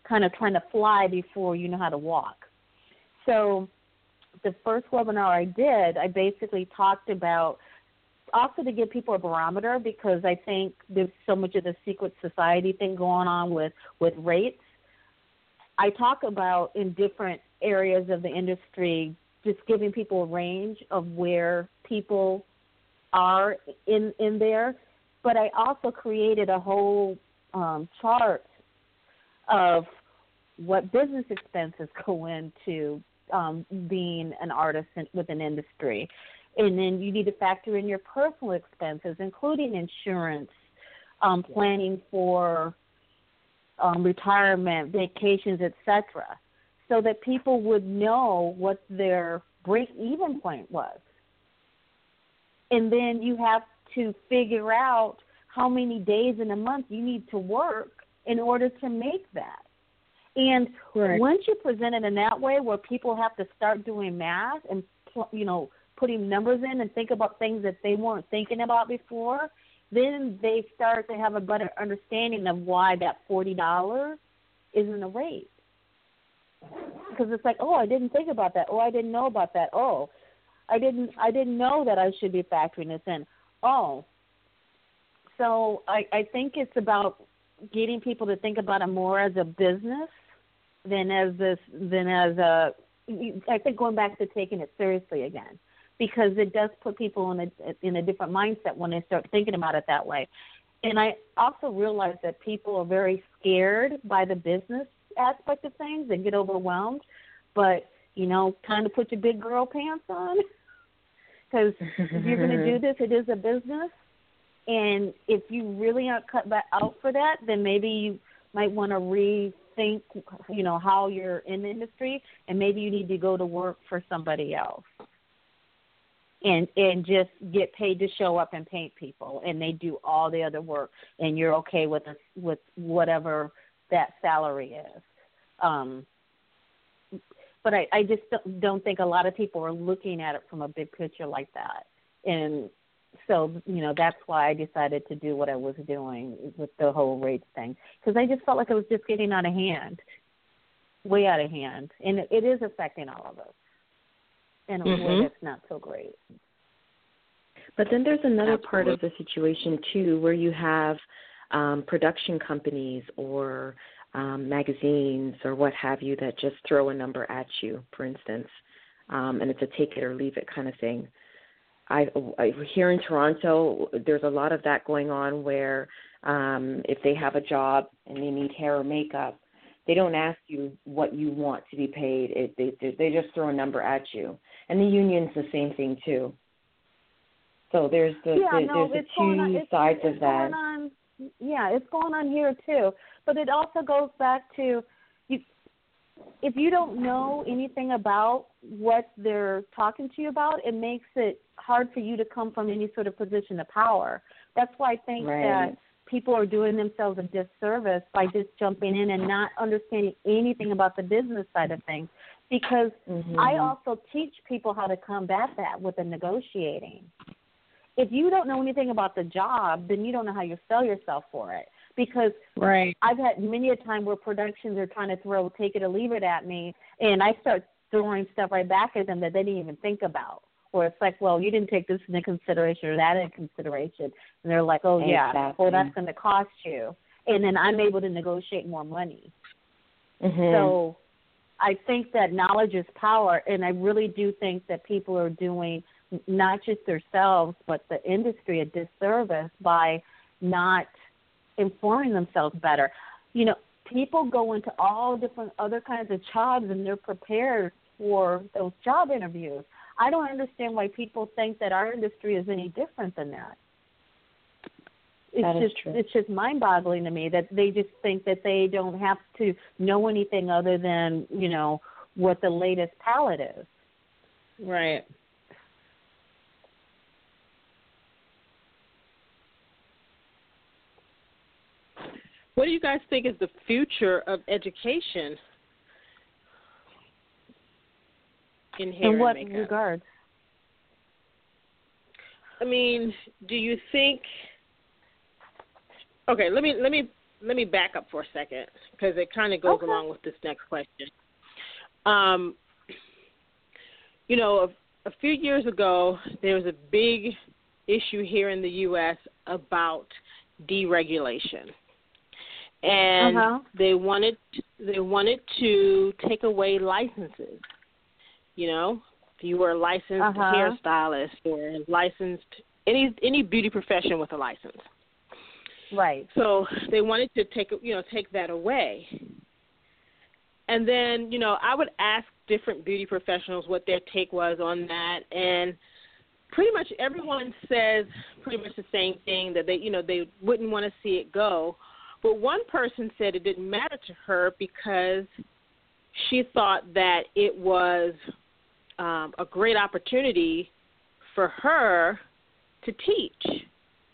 kind of trying to fly before you know how to walk. So the first webinar I did, I basically talked about, also to give people a barometer, because I think there's so much of the secret society thing going on with, with rates. I talk about in different areas of the industry, just giving people a range of where people are in, in there. But I also created a whole um, chart of what business expenses go into um, being an artist in, with an industry. And then you need to factor in your personal expenses, including insurance, um, planning for um, retirement, vacations, et cetera, so that people would know what their break-even point was. And then you have to figure out how many days in a month you need to work in order to make that. And right. once you present it in that way, where people have to start doing math and, you know, putting numbers in and think about things that they weren't thinking about before, then they start to have a better understanding of why that forty dollars isn't a rate. Because it's like, oh, I didn't think about that. Oh, I didn't know about that. Oh, I didn't I didn't know that I should be factoring this in. Oh. So I, I think it's about getting people to think about it more as a business than as this than as a I think going back to taking it seriously again, because it does put people in a in a different mindset when they start thinking about it that way. And I also realize that people are very scared by the business aspect of things and get overwhelmed. But, you know, kind of put your big girl pants on, because if you're going to do this, it is a business. And if you really aren't cut back out for that, then maybe you might want to rethink, you know, how you're in the industry, and maybe you need to go to work for somebody else and and just get paid to show up and paint people, and they do all the other work, and you're okay with a, with whatever that salary is. Um, but I, I just don't, don't think a lot of people are looking at it from a big picture like that. And so, you know, that's why I decided to do what I was doing with the whole rates thing, because I just felt like it was just getting out of hand, way out of hand. And it, it is affecting all of us in a mm-hmm. way that's not so great. But then there's another Absolutely. part of the situation, too, where you have um, production companies or um, magazines or what have you that just throw a number at you, for instance, um, and it's a take it or leave it kind of thing. I, I here in Toronto, there's a lot of that going on where um, if they have a job and they need hair or makeup, they don't ask you what you want to be paid. It, they they just throw a number at you. And the union's the same thing too. So there's the, yeah, the no, there's the two on, it's, sides it's of that. Going on, yeah, it's going on here too. But it also goes back to you. If you don't know anything about what they're talking to you about, it makes it hard for you to come from any sort of position of power. That's why I think right. that people are doing themselves a disservice by just jumping in and not understanding anything about the business side of things. Because mm-hmm. I also teach people how to combat that with the negotiating. If you don't know anything about the job, then you don't know how you sell yourself for it. Because right. I've had many a time where productions are trying to throw take it or leave it at me, and I start throwing stuff right back at them that they didn't even think about. Or it's like, well, you didn't take this into consideration or that into consideration. And they're like, oh, yeah, exactly. well, that's going to cost you. And then I'm able to negotiate more money. Mm-hmm. So I think that knowledge is power, and I really do think that people are doing not just themselves but the industry a disservice by not informing themselves better. You know, people go into all different other kinds of jobs, and they're prepared for those job interviews. I don't understand why people think that our industry is any different than that. It's that is just true. It's just mind-boggling to me that they just think that they don't have to know anything other than, you know, what the latest palette is. Right. What do you guys think is the future of education in hair in what and makeup? regards? I mean, do you think? Okay, let me let me let me back up for a second because it kind of goes okay. along with this next question. Um, you know, a, a few years ago, there was a big issue here in the U S about deregulation, and uh-huh. they wanted they wanted to take away licenses. You know, if you were a licensed uh-huh. hairstylist or licensed any any beauty profession with a license. Right. So they wanted to take you know take that away. And then, you know, I would ask different beauty professionals what their take was on that, and pretty much everyone says pretty much the same thing, that they, you know, they wouldn't want to see it go. But one person said it didn't matter to her because she thought that it was um, a great opportunity for her to teach.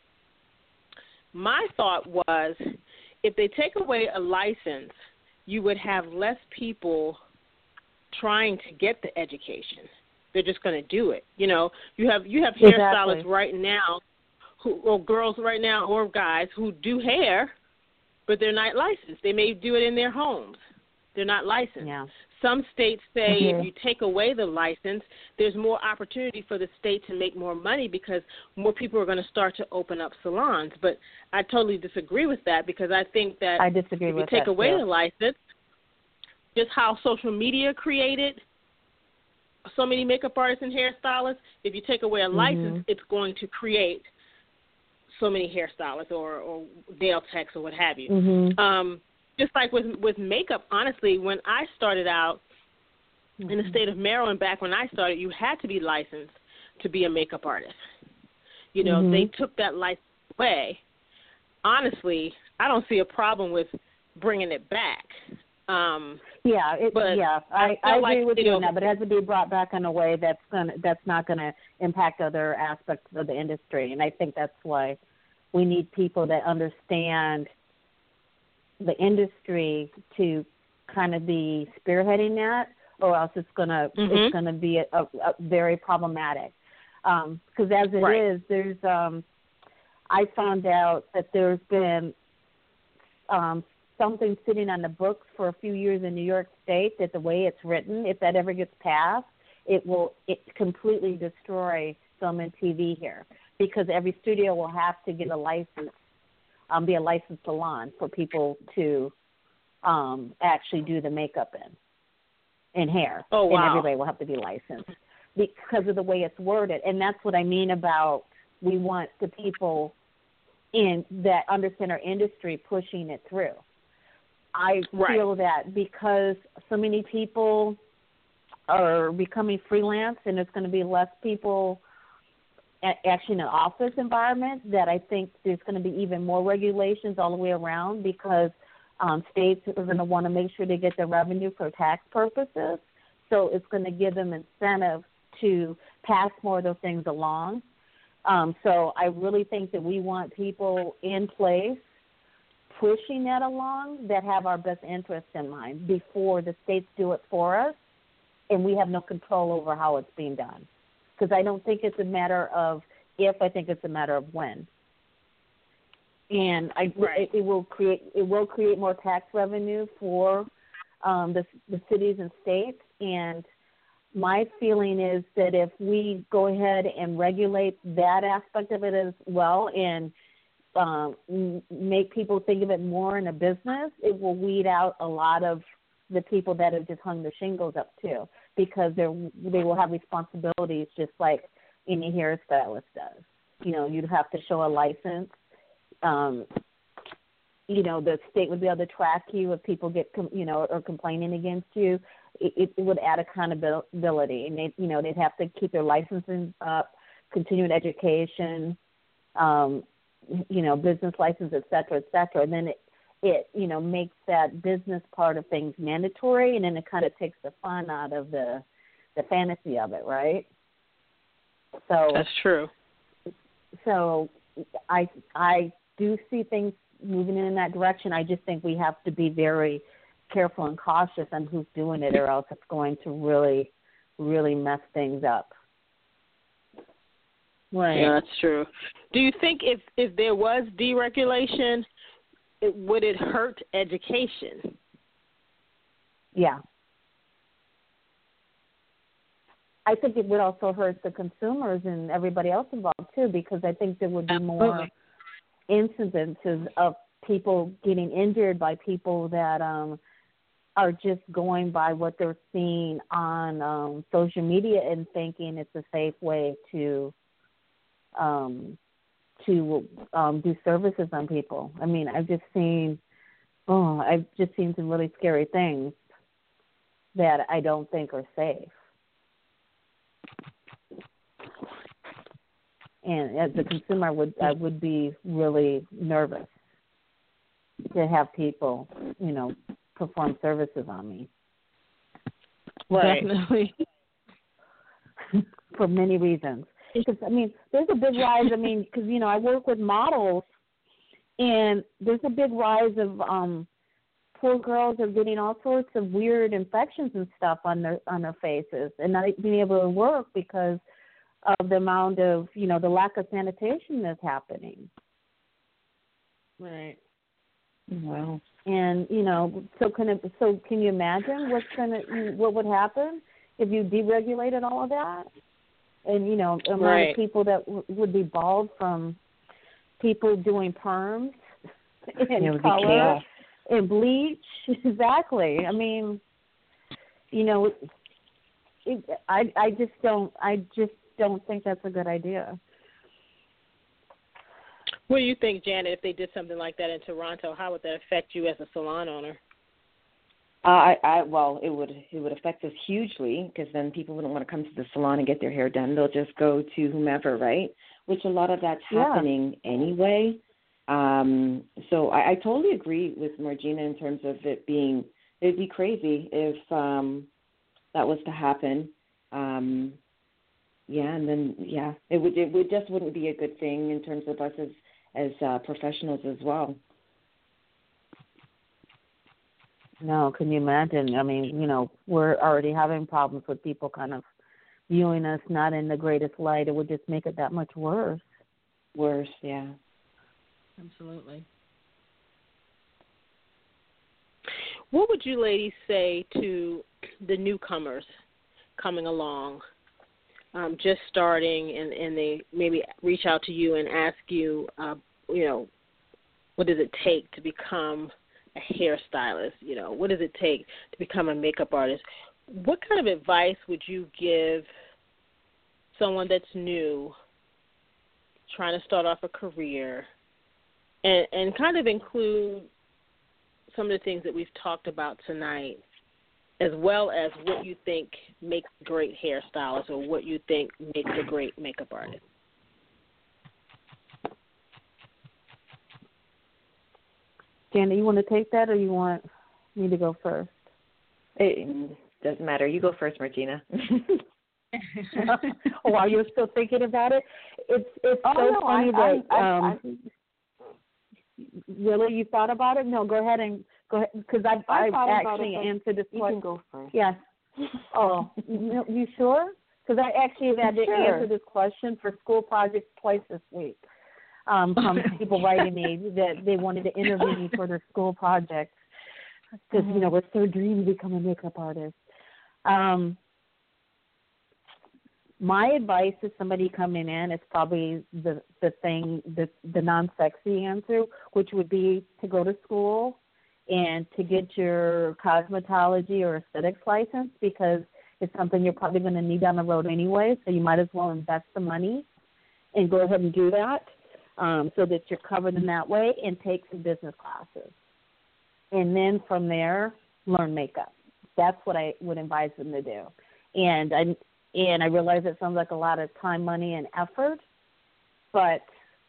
My thought was, if they take away a license, you would have less people trying to get the education. They're just going to do it. You know, you have you have exactly. hairstylists right now, who, or girls right now, or guys who do hair, but they're not licensed. They may do it in their homes. They're not licensed. Yeah. Some states say mm-hmm. if you take away the license, there's more opportunity for the state to make more money because more people are going to start to open up salons. But I totally disagree with that because I think that I disagree if with you take that away too. the license, just how social media created so many makeup artists and hairstylists, if you take away a license, mm-hmm. it's going to create so many hairstylists or, or nail techs or what have you. Mm-hmm. Um, just like with with makeup, honestly, when I started out mm-hmm. in the state of Maryland, back when I started, you had to be licensed to be a makeup artist. You know, mm-hmm. they took that license away. Honestly, I don't see a problem with bringing it back. Um, yeah, it, but yeah, I, I, I agree like, with you you know, on that, but it has to be brought back in a way that's gonna that's not going to impact other aspects of the industry, and I think that's why we need people that understand the industry to kind of be spearheading that, or else it's gonna mm-hmm. it's gonna be a, a, a very problematic. Because um, as it right. is, there's um, I found out that there's been um, something sitting on the books for a few years in New York State that the way it's written, if that ever gets passed, it will it completely destroy film and T V here, because every studio will have to get a license. Um, be a licensed salon for people to um, actually do the makeup in, in hair. Oh, wow. And everybody will have to be licensed because of the way it's worded. And that's what I mean about we want the people in that understand our industry pushing it through. I right. feel that because so many people are becoming freelance and there's going to be less people actually in an office environment, that I think there's going to be even more regulations all the way around, because um, states are going to want to make sure they get their revenue for tax purposes. So it's going to give them incentive to pass more of those things along. Um, so I really think that we want people in place pushing that along that have our best interests in mind before the states do it for us and we have no control over how it's being done. Because I don't think it's a matter of if, I think it's a matter of when. And I, right. it, it will create it will create more tax revenue for um, the, the cities and states. And my feeling is that if we go ahead and regulate that aspect of it as well, and um, make people think of it more in a business, it will weed out a lot of the people that have just hung the shingles up too, because they they will have responsibilities just like any hairstylist does. You know, you'd have to show a license. Um, you know, the state would be able to track you if people get, you know, or complaining against you. It, it would add accountability, and they, you know, they'd have to keep their licensing up, continuing education, um, you know, business license, et cetera, et cetera. And then it, it, you know, makes that business part of things mandatory, and then it kind of takes the fun out of the the fantasy of it, right? So that's true. So I I do see things moving in that direction. I just think we have to be very careful and cautious on who's doing it, or else it's going to really, really mess things up. Right. Yeah, that's true. Do you think if, if there was deregulation, it, would it hurt education? Yeah. I think it would also hurt the consumers and everybody else involved too, because I think there would be more incidences of people getting injured by people that um, are just going by what they're seeing on um, social media and thinking it's a safe way to um, to um, do services on people. I mean, I've just seen, oh, I've just seen some really scary things that I don't think are safe. And as a consumer, I would I would be really nervous to have people, you know, perform services on me. Right. Definitely. For many reasons. Because, I mean, there's a big rise. I mean, because, you know, I work with models, and there's a big rise of um, poor girls are getting all sorts of weird infections and stuff on their on their faces and not being able to work because of the amount of, you know, the lack of sanitation that's happening. Right. Wow. And, you know, so can it, so can you imagine what's gonna what would happen if you deregulated all of that? And, you know, the amount right. of people that w- would be bald from people doing perms and color and bleach. Exactly. I mean, you know, it, I I just don't I just don't think that's a good idea. What do you think, Janet, if they did something like that in Toronto, how would that affect you as a salon owner? Uh, I, I well, it would it would affect us hugely because then people wouldn't want to come to the salon and get their hair done. They'll just go to whomever, right? Which a lot of that's Yeah. happening anyway. Um, so I, I totally agree with Margina in terms of it being it'd be crazy if um, that was to happen. Um, yeah, and then yeah, it would it would just wouldn't be a good thing in terms of us as as uh, professionals as well. No, can you imagine? I mean, you know, we're already having problems with people kind of viewing us not in the greatest light. It would just make it that much worse. Worse, yeah. Absolutely. What would you ladies say to the newcomers coming along, um, just starting, and, and they maybe reach out to you and ask you, uh, you know, what does it take to become a hairstylist? You know, what does it take to become a makeup artist? What kind of advice would you give someone that's new, trying to start off a career, and, and kind of include some of the things that we've talked about tonight, as well as what you think makes a great hairstylist or what you think makes a great makeup artist? Janet, you want to take that or you want me to go first? It doesn't matter. You go first, Margina. Oh, while you're still thinking about it? It's it's oh, so no, funny I, that, I, I, um, I, really, you thought about it? No, go ahead and go ahead, because I've, I've actually it, answered this you question. You can go first. Yes. Oh, you, you sure? Because I actually had to sure. answer this question for school projects twice this week. Um, from people writing me that they wanted to interview me for their school projects because, mm-hmm. you know, it's their dream to become a makeup artist. Um, my advice to somebody coming in is probably the, the thing, the, the non-sexy answer, which would be to go to school and to get your cosmetology or aesthetics license because it's something you're probably going to need down the road anyway, so you might as well invest the money and go ahead and do that. Um, so that you're covered in that way, and take some business classes. And then from there, learn makeup. That's what I would advise them to do. And I, and I realize it sounds like a lot of time, money, and effort, but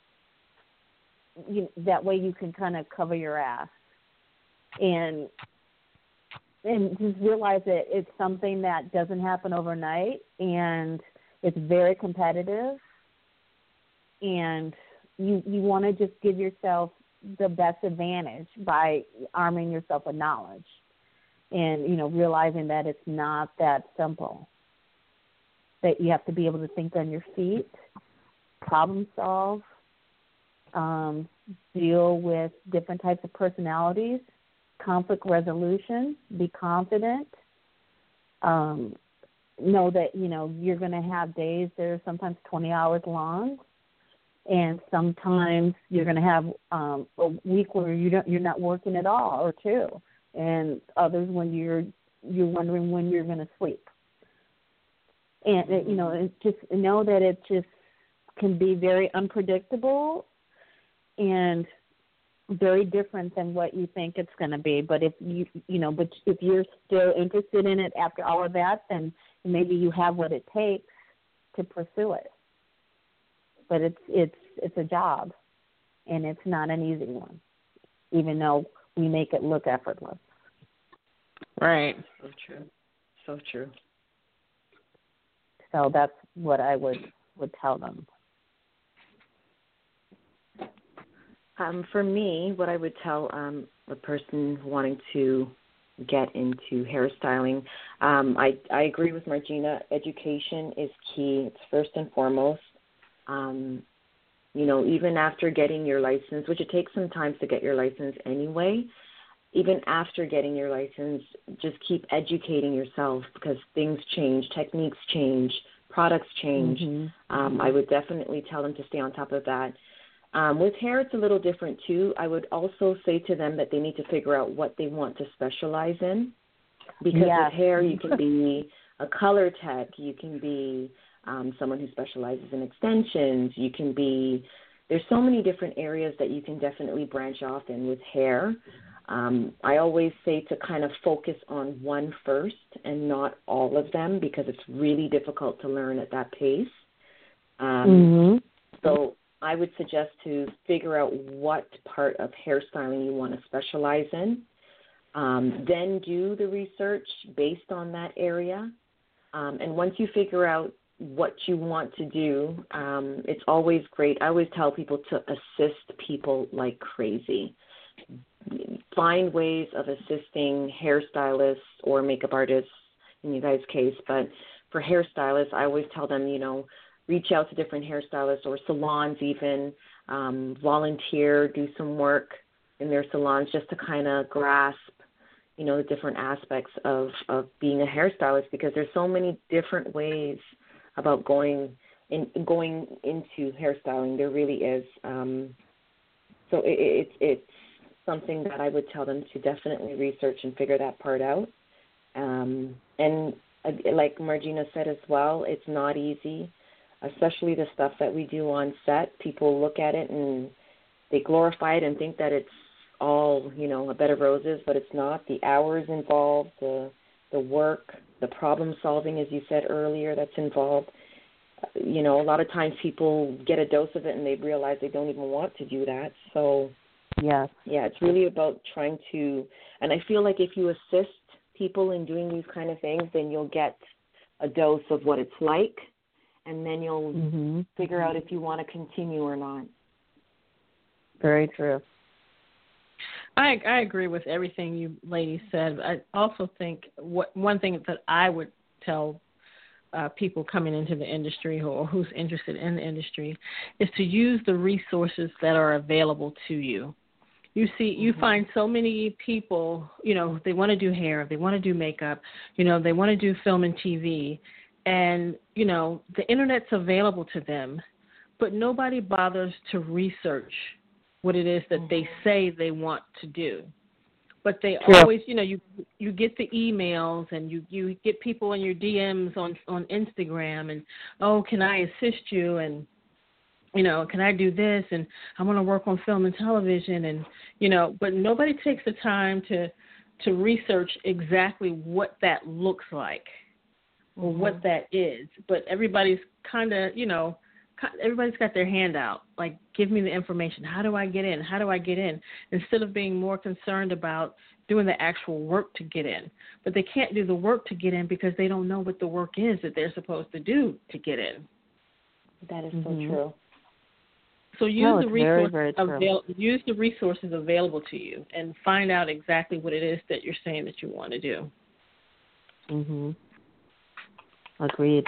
you, that way you can kind of cover your ass. And and just realize that it's something that doesn't happen overnight, and it's very competitive, and You you want to just give yourself the best advantage by arming yourself with knowledge and, you know, realizing that it's not that simple, that you have to be able to think on your feet, problem solve, um, deal with different types of personalities, conflict resolution, be confident, um, know that, you know, you're going to have days that are sometimes twenty hours long, and sometimes you're going to have um, a week where you don't, you're not working at all, or two, and others when you're you're wondering when you're going to sleep. And, it, you know, it just know that it just can be very unpredictable and very different than what you think it's going to be. But if you, you know, but if you're still interested in it after all of that, then maybe you have what it takes to pursue it. But it's it's it's a job, and it's not an easy one, even though we make it look effortless. Right. So true. So true. So that's what I would, would tell them. Um, for me, what I would tell um, a person wanting to get into hairstyling, um, I, I agree with Margina. Education is key. It's first and foremost. Um, you know, even after getting your license, which it takes some time to get your license anyway, even after getting your license, just keep educating yourself because things change, techniques change, products change. Mm-hmm. Um, I would definitely tell them to stay on top of that. Um, with hair, it's a little different too. I would also say to them that they need to figure out what they want to specialize in, because yes. with hair you can be a color tech, you can be um, someone who specializes in extensions, you can be, there's so many different areas that you can definitely branch off in with hair. Um, I always say to kind of focus on one first and not all of them because it's really difficult to learn at that pace. Um, mm-hmm. So I would suggest to figure out what part of hairstyling you want to specialize in. Um, then do the research based on that area. Um, and once you figure out what you want to do, um, it's always great. I always tell people to assist people like crazy. Find ways of assisting hairstylists or makeup artists in you guys' case. But for hairstylists, I always tell them, you know, reach out to different hairstylists or salons even, um, volunteer, do some work in their salons just to kind of grasp, you know, the different aspects of, of being a hairstylist, because there's so many different ways about going in, going into hairstyling. There really is. Um, so it, it, it's something that I would tell them to definitely research and figure that part out. Um, and uh, like Margina said as well, it's not easy, especially the stuff that we do on set. People look at it and they glorify it and think that it's all, you know, a bed of roses, but it's not. The hours involved, the the work, the problem solving, as you said earlier, that's involved. You know, a lot of times people get a dose of it and they realize they don't even want to do that. So, yes. yeah, it's really about trying to, and I feel like if you assist people in doing these kind of things, then you'll get a dose of what it's like, and then you'll mm-hmm. figure out if you want to continue or not. Very true. I I agree with everything you ladies said. I also think what one thing that I would tell uh, people coming into the industry or who's interested in the industry is to use the resources that are available to you. You see, you mm-hmm. find so many people, you know, they want to do hair, they want to do makeup, you know, they want to do film and T V, and, you know, the Internet's available to them, but nobody bothers to research what it is that they say they want to do. But they True. always, you know, you you get the emails and you, you get people in your D Ms on, on Instagram and, oh, can I assist you? And, you know, can I do this? And I want to work on film and television. And, you know, but nobody takes the time to, to research exactly what that looks like or mm-hmm. what that is. But everybody's kind of, you know, everybody's got their hand out, like, give me the information. How do I get in? How do I get in? Instead of being more concerned about doing the actual work to get in. But they can't do the work to get in because they don't know what the work is that they're supposed to do to get in. That is mm-hmm. so true. So use no, the resources very, very avail- use the resources available to you and find out exactly what it is that you're saying that you want to do. Mhm. Agreed.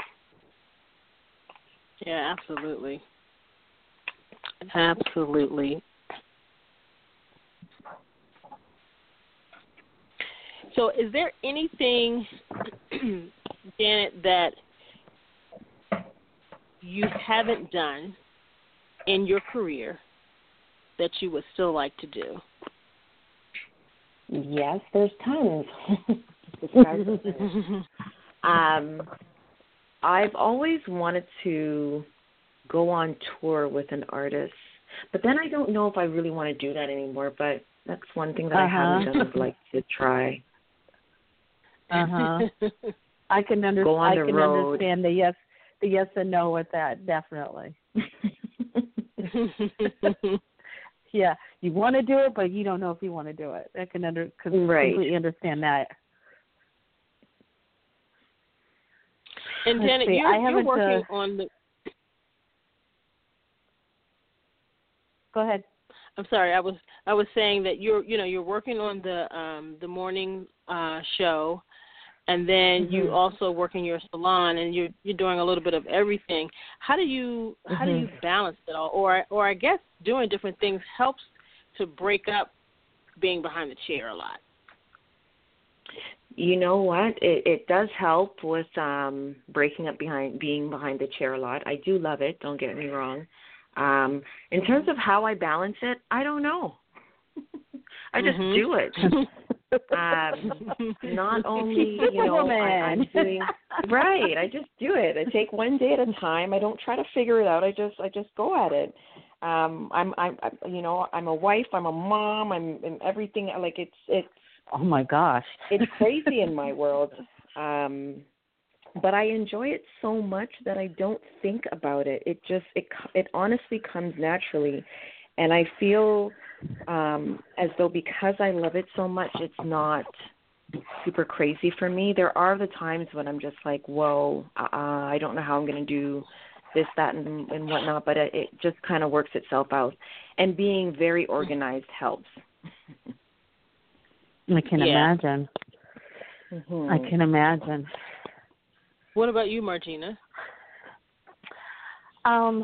Yeah, absolutely. Absolutely. So is there anything, Janet, that you haven't done in your career that you would still like to do? Yes, there's tons. um, I've always wanted to go on tour with an artist, but then I don't know if I really want to do that anymore, but that's one thing that uh-huh. I haven't done. I'd like to try. Uh-huh. I can, under- go on I the can road. understand the yes, the yes and no with that, definitely. Yeah, you want to do it, but you don't know if you want to do it. I can under, right. completely understand that. And Janet, see, you're, I you're working uh, on the. Go ahead. I'm sorry. I was I was saying that you're you know you're working on the um, the morning uh, show, and then mm-hmm. you also work in your salon, and you're you're doing a little bit of everything. How do you mm-hmm. how do you balance it all? Or or I guess doing different things helps to break up being behind the chair a lot. You know what? It, it does help with um, breaking up behind being behind the chair a lot. I do love it. Don't get me wrong. Um, in terms of how I balance it, I don't know. I just mm-hmm. do it. um, not only, you know, I, I'm doing right. I just do it. I take one day at a time. I don't try to figure it out. I just, I just go at it. Um, I'm, I'm, you know, I'm a wife. I'm a mom. I'm and everything. Like it's, it's. Oh my gosh, it's crazy in my world. Um, but I enjoy it so much that I don't think about it. It just, it, it honestly comes naturally. And I feel um, as though because I love it so much, it's not super crazy for me. There are the times when I'm just like, whoa, uh, I don't know how I'm going to do this, that, and, and whatnot, but it, it just kind of works itself out. And being very organized helps. I can yeah. imagine. Mm-hmm. I can imagine. What about you, Margina? Um,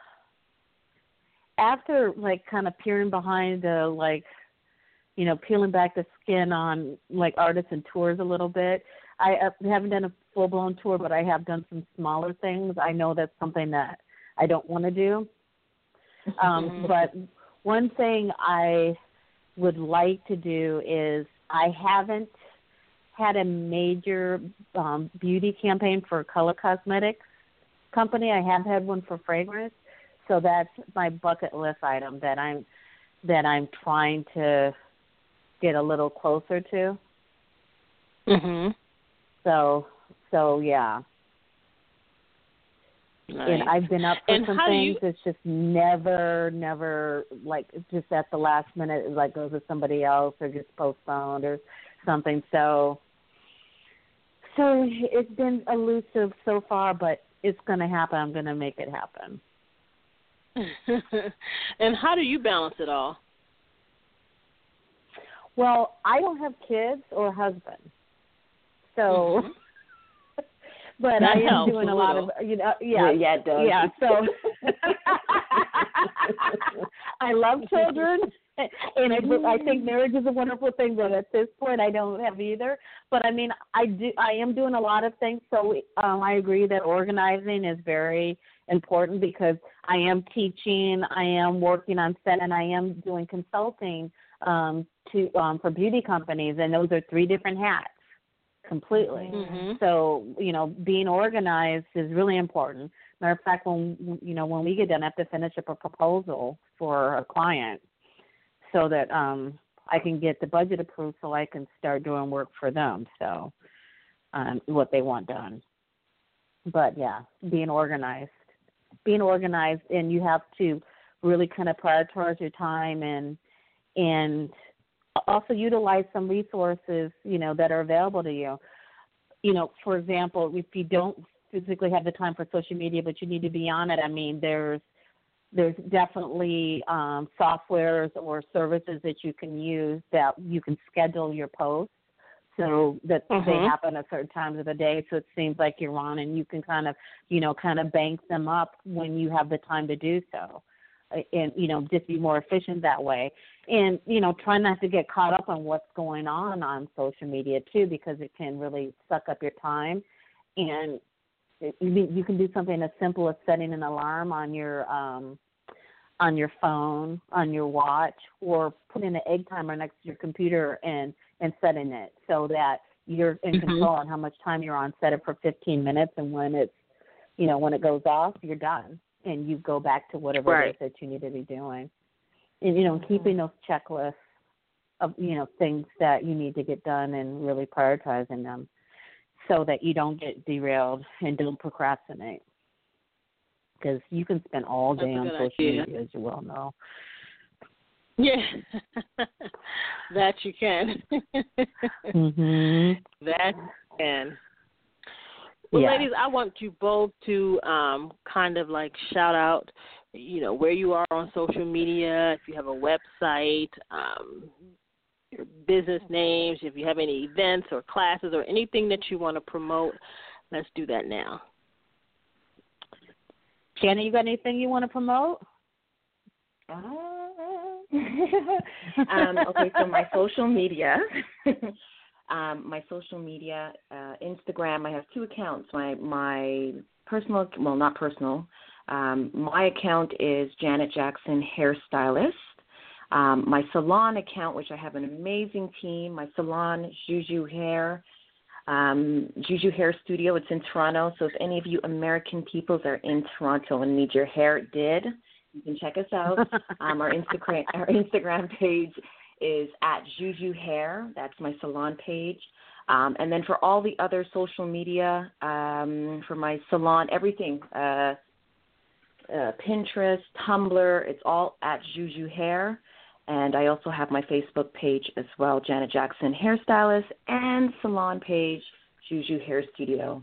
after like kind of peering behind the like, you know, peeling back the skin on like artists and tours a little bit. I uh, haven't done a full blown tour, but I have done some smaller things. I know that's something that I don't want to do. Um, but one thing I would like to do is I haven't had a major um, beauty campaign for color cosmetics company. I have had one for fragrance, so that's my bucket list item that I'm that I'm trying to get a little closer to. Mhm. So so yeah. Nice. And I've been up for and some things. You... It's just never, never like just at the last minute, it like goes to somebody else or gets postponed or something. So, so it's been elusive so far, but it's going to happen. I'm going to make it happen. And how do you balance it all? Well, I don't have kids or husband, so. Mm-hmm. But that I am doing a, a lot of, you know, yeah, yeah, it does. Yeah, so I love children, and I, I think marriage is a wonderful thing. But at this point, I don't have either. But I mean, I do, I am doing a lot of things. So um, I agree that organizing is very important because I am teaching, I am working on set, and I am doing consulting um, to um, for beauty companies, and those are three different hats. Completely. Mm-hmm. So, you know, being organized is really important. Matter of fact, when, you know, when we get done, I have to finish up a proposal for a client so that um, I can get the budget approved so I can start doing work for them, so um, what they want done. But, yeah, being organized. Being organized, and you have to really kind of prioritize your time and and also utilize some resources, you know, that are available to you. You know, for example, if you don't physically have the time for social media, but you need to be on it, I mean, there's there's definitely um, softwares or services that you can use that you can schedule your posts so that mm-hmm. they happen at certain times of the day. So it seems like you're on, and you can kind of, you know, kind of bank them up when you have the time to do so. and, you know, just be more efficient that way. And, you know, try not to get caught up on what's going on on social media, too, because it can really suck up your time. And you can do something as simple as setting an alarm on your um, on your phone, on your watch, or putting an egg timer next to your computer and, and setting it so that you're in mm-hmm. control on how much time you're on. Set it for fifteen minutes, and when it's, you know, when it goes off, you're done, and you go back to whatever right. it is that you need to be doing. And, you know, mm-hmm. keeping those checklists of, you know, things that you need to get done and really prioritizing them so that you don't get derailed and don't procrastinate. Because you can spend all day on social idea. media, as you well know. Yeah, that you can. mm-hmm. That you can. Well, yeah. ladies, I want you both to um, kind of like shout out, you know, where you are on social media, if you have a website, um, your business names, if you have any events or classes or anything that you want to promote. Let's do that now. Janet, you got anything you want to promote? Uh, um, okay, so my social media, um, my social media, uh, Instagram, I have two accounts. My my personal, well, not personal. Um, my account is Janet Jackson Hairstylist. Um, my salon account, which I have an amazing team, my salon, Juju Hair, um, Juju Hair Studio. It's in Toronto. So if any of you American peoples are in Toronto and need your hair did, you can check us out. um, our Instagram our Instagram page is at Juju Hair. That's my salon page. Um, and then for all the other social media, um, for my salon, everything, uh, uh, Pinterest, Tumblr, it's all at Juju Hair. And I also have my Facebook page as well, Janet Jackson Hairstylist, and salon page, Juju Hair Studio.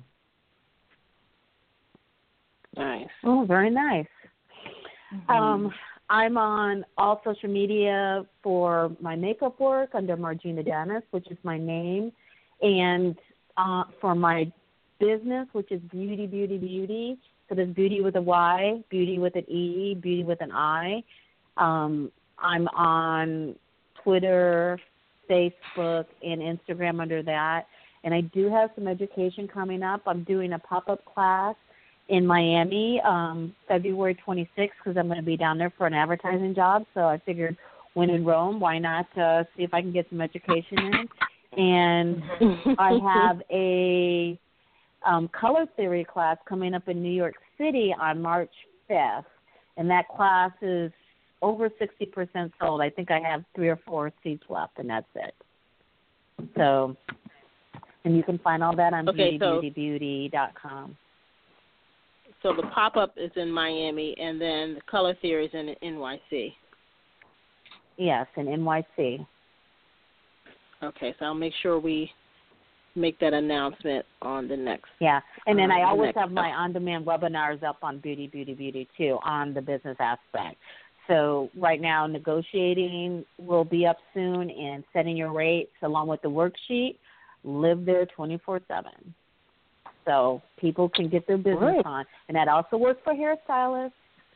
Nice. Oh, very nice. Mm-hmm. Um, I'm on all social media for my makeup work under Margina Dennis, which is my name, and uh, for my business, which is Beauty, Beauty, Beauty. So there's Beauty with a Y, Beauty with an E, Beauty with an I. Um, I'm on Twitter, Facebook, and Instagram under that. And I do have some education coming up. I'm doing a pop-up class in Miami um, February twenty-sixth because I'm going to be down there for an advertising job. So I figured when in Rome, why not uh, see if I can get some education in. And I have a um, color theory class coming up in New York City on March fifth. And that class is over sixty percent sold. I think I have three or four seats left, and that's it. So, and you can find all that on okay, beauty so, beauty beauty dot com. So the pop-up is in Miami, and then the color theory is in N Y C. Yes, in N Y C. Okay, so I'll make sure we make that announcement on the next. Yeah, and then uh, I always the have my on-demand webinars up on Beauty, Beauty, Beauty, too, on the business aspect. So right now, negotiating will be up soon, and setting your rates along with the worksheet, live there twenty-four seven. So people can get their business right. on. And that also works for hairstylists.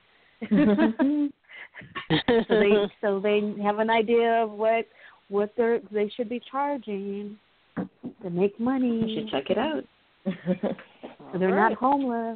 so, they, so they have an idea of what, what they're, they should be charging to make money. You should check it out. So they're right. not homeless.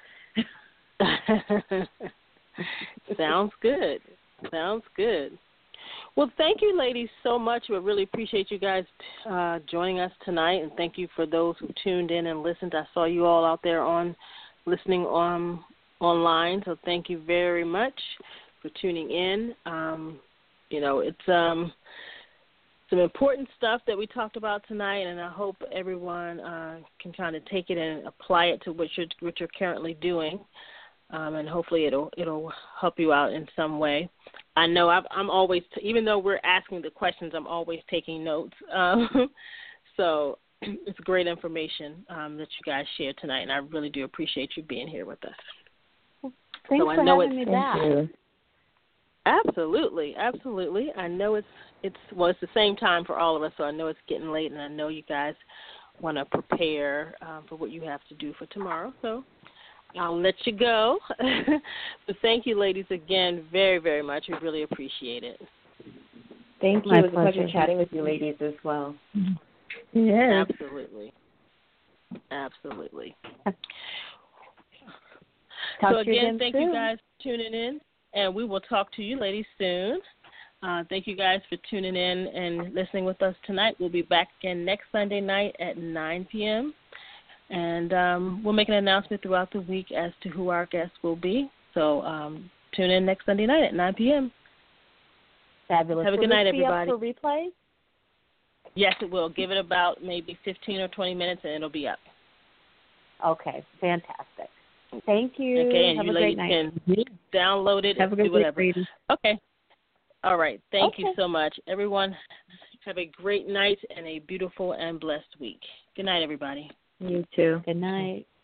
Sounds good. Sounds good. Well, thank you, ladies, so much. We really appreciate you guys uh, joining us tonight, and thank you for those who tuned in and listened. I saw you all out there on listening on online, so thank you very much for tuning in. Um, you know, it's um, some important stuff that we talked about tonight, and I hope everyone uh, can kind of take it and apply it to what you're, what you're currently doing. Um, and hopefully it'll it'll help you out in some way. I know I've, I'm always, even though we're asking the questions, I'm always taking notes. Um, so it's great information um, that you guys shared tonight, and I really do appreciate you being here with us. Thanks so I for know having it's, me back. Absolutely, absolutely. I know it's it's well, it's the same time for all of us, so I know it's getting late, and I know you guys want to prepare uh, for what you have to do for tomorrow. So I'll let you go. But thank you, ladies, again, very, very much. We really appreciate it. Thank you. My It was pleasure. a pleasure chatting with you, ladies, as well. Yes. Absolutely. Absolutely. Talk So, to you again, again thank soon. you guys for tuning in, and we will talk to you ladies soon. Uh, thank you guys for tuning in and listening with us tonight. We'll be back again next Sunday night at nine p.m., and um, we'll make an announcement throughout the week as to who our guests will be. So um, tune in next Sunday night at nine p.m. Fabulous. Have a Will good night, this be everybody. up for replay? Yes, it will. Give it about maybe fifteen or twenty minutes, and it'll be up. Okay, fantastic. Thank you. Okay, and Have you a great ladies night. can download it Have a and do good whatever. week, ladies. Okay. All right. Thank Okay. you so much. Everyone, have a great night and a beautiful and blessed week. Good night, everybody. You too. Good night.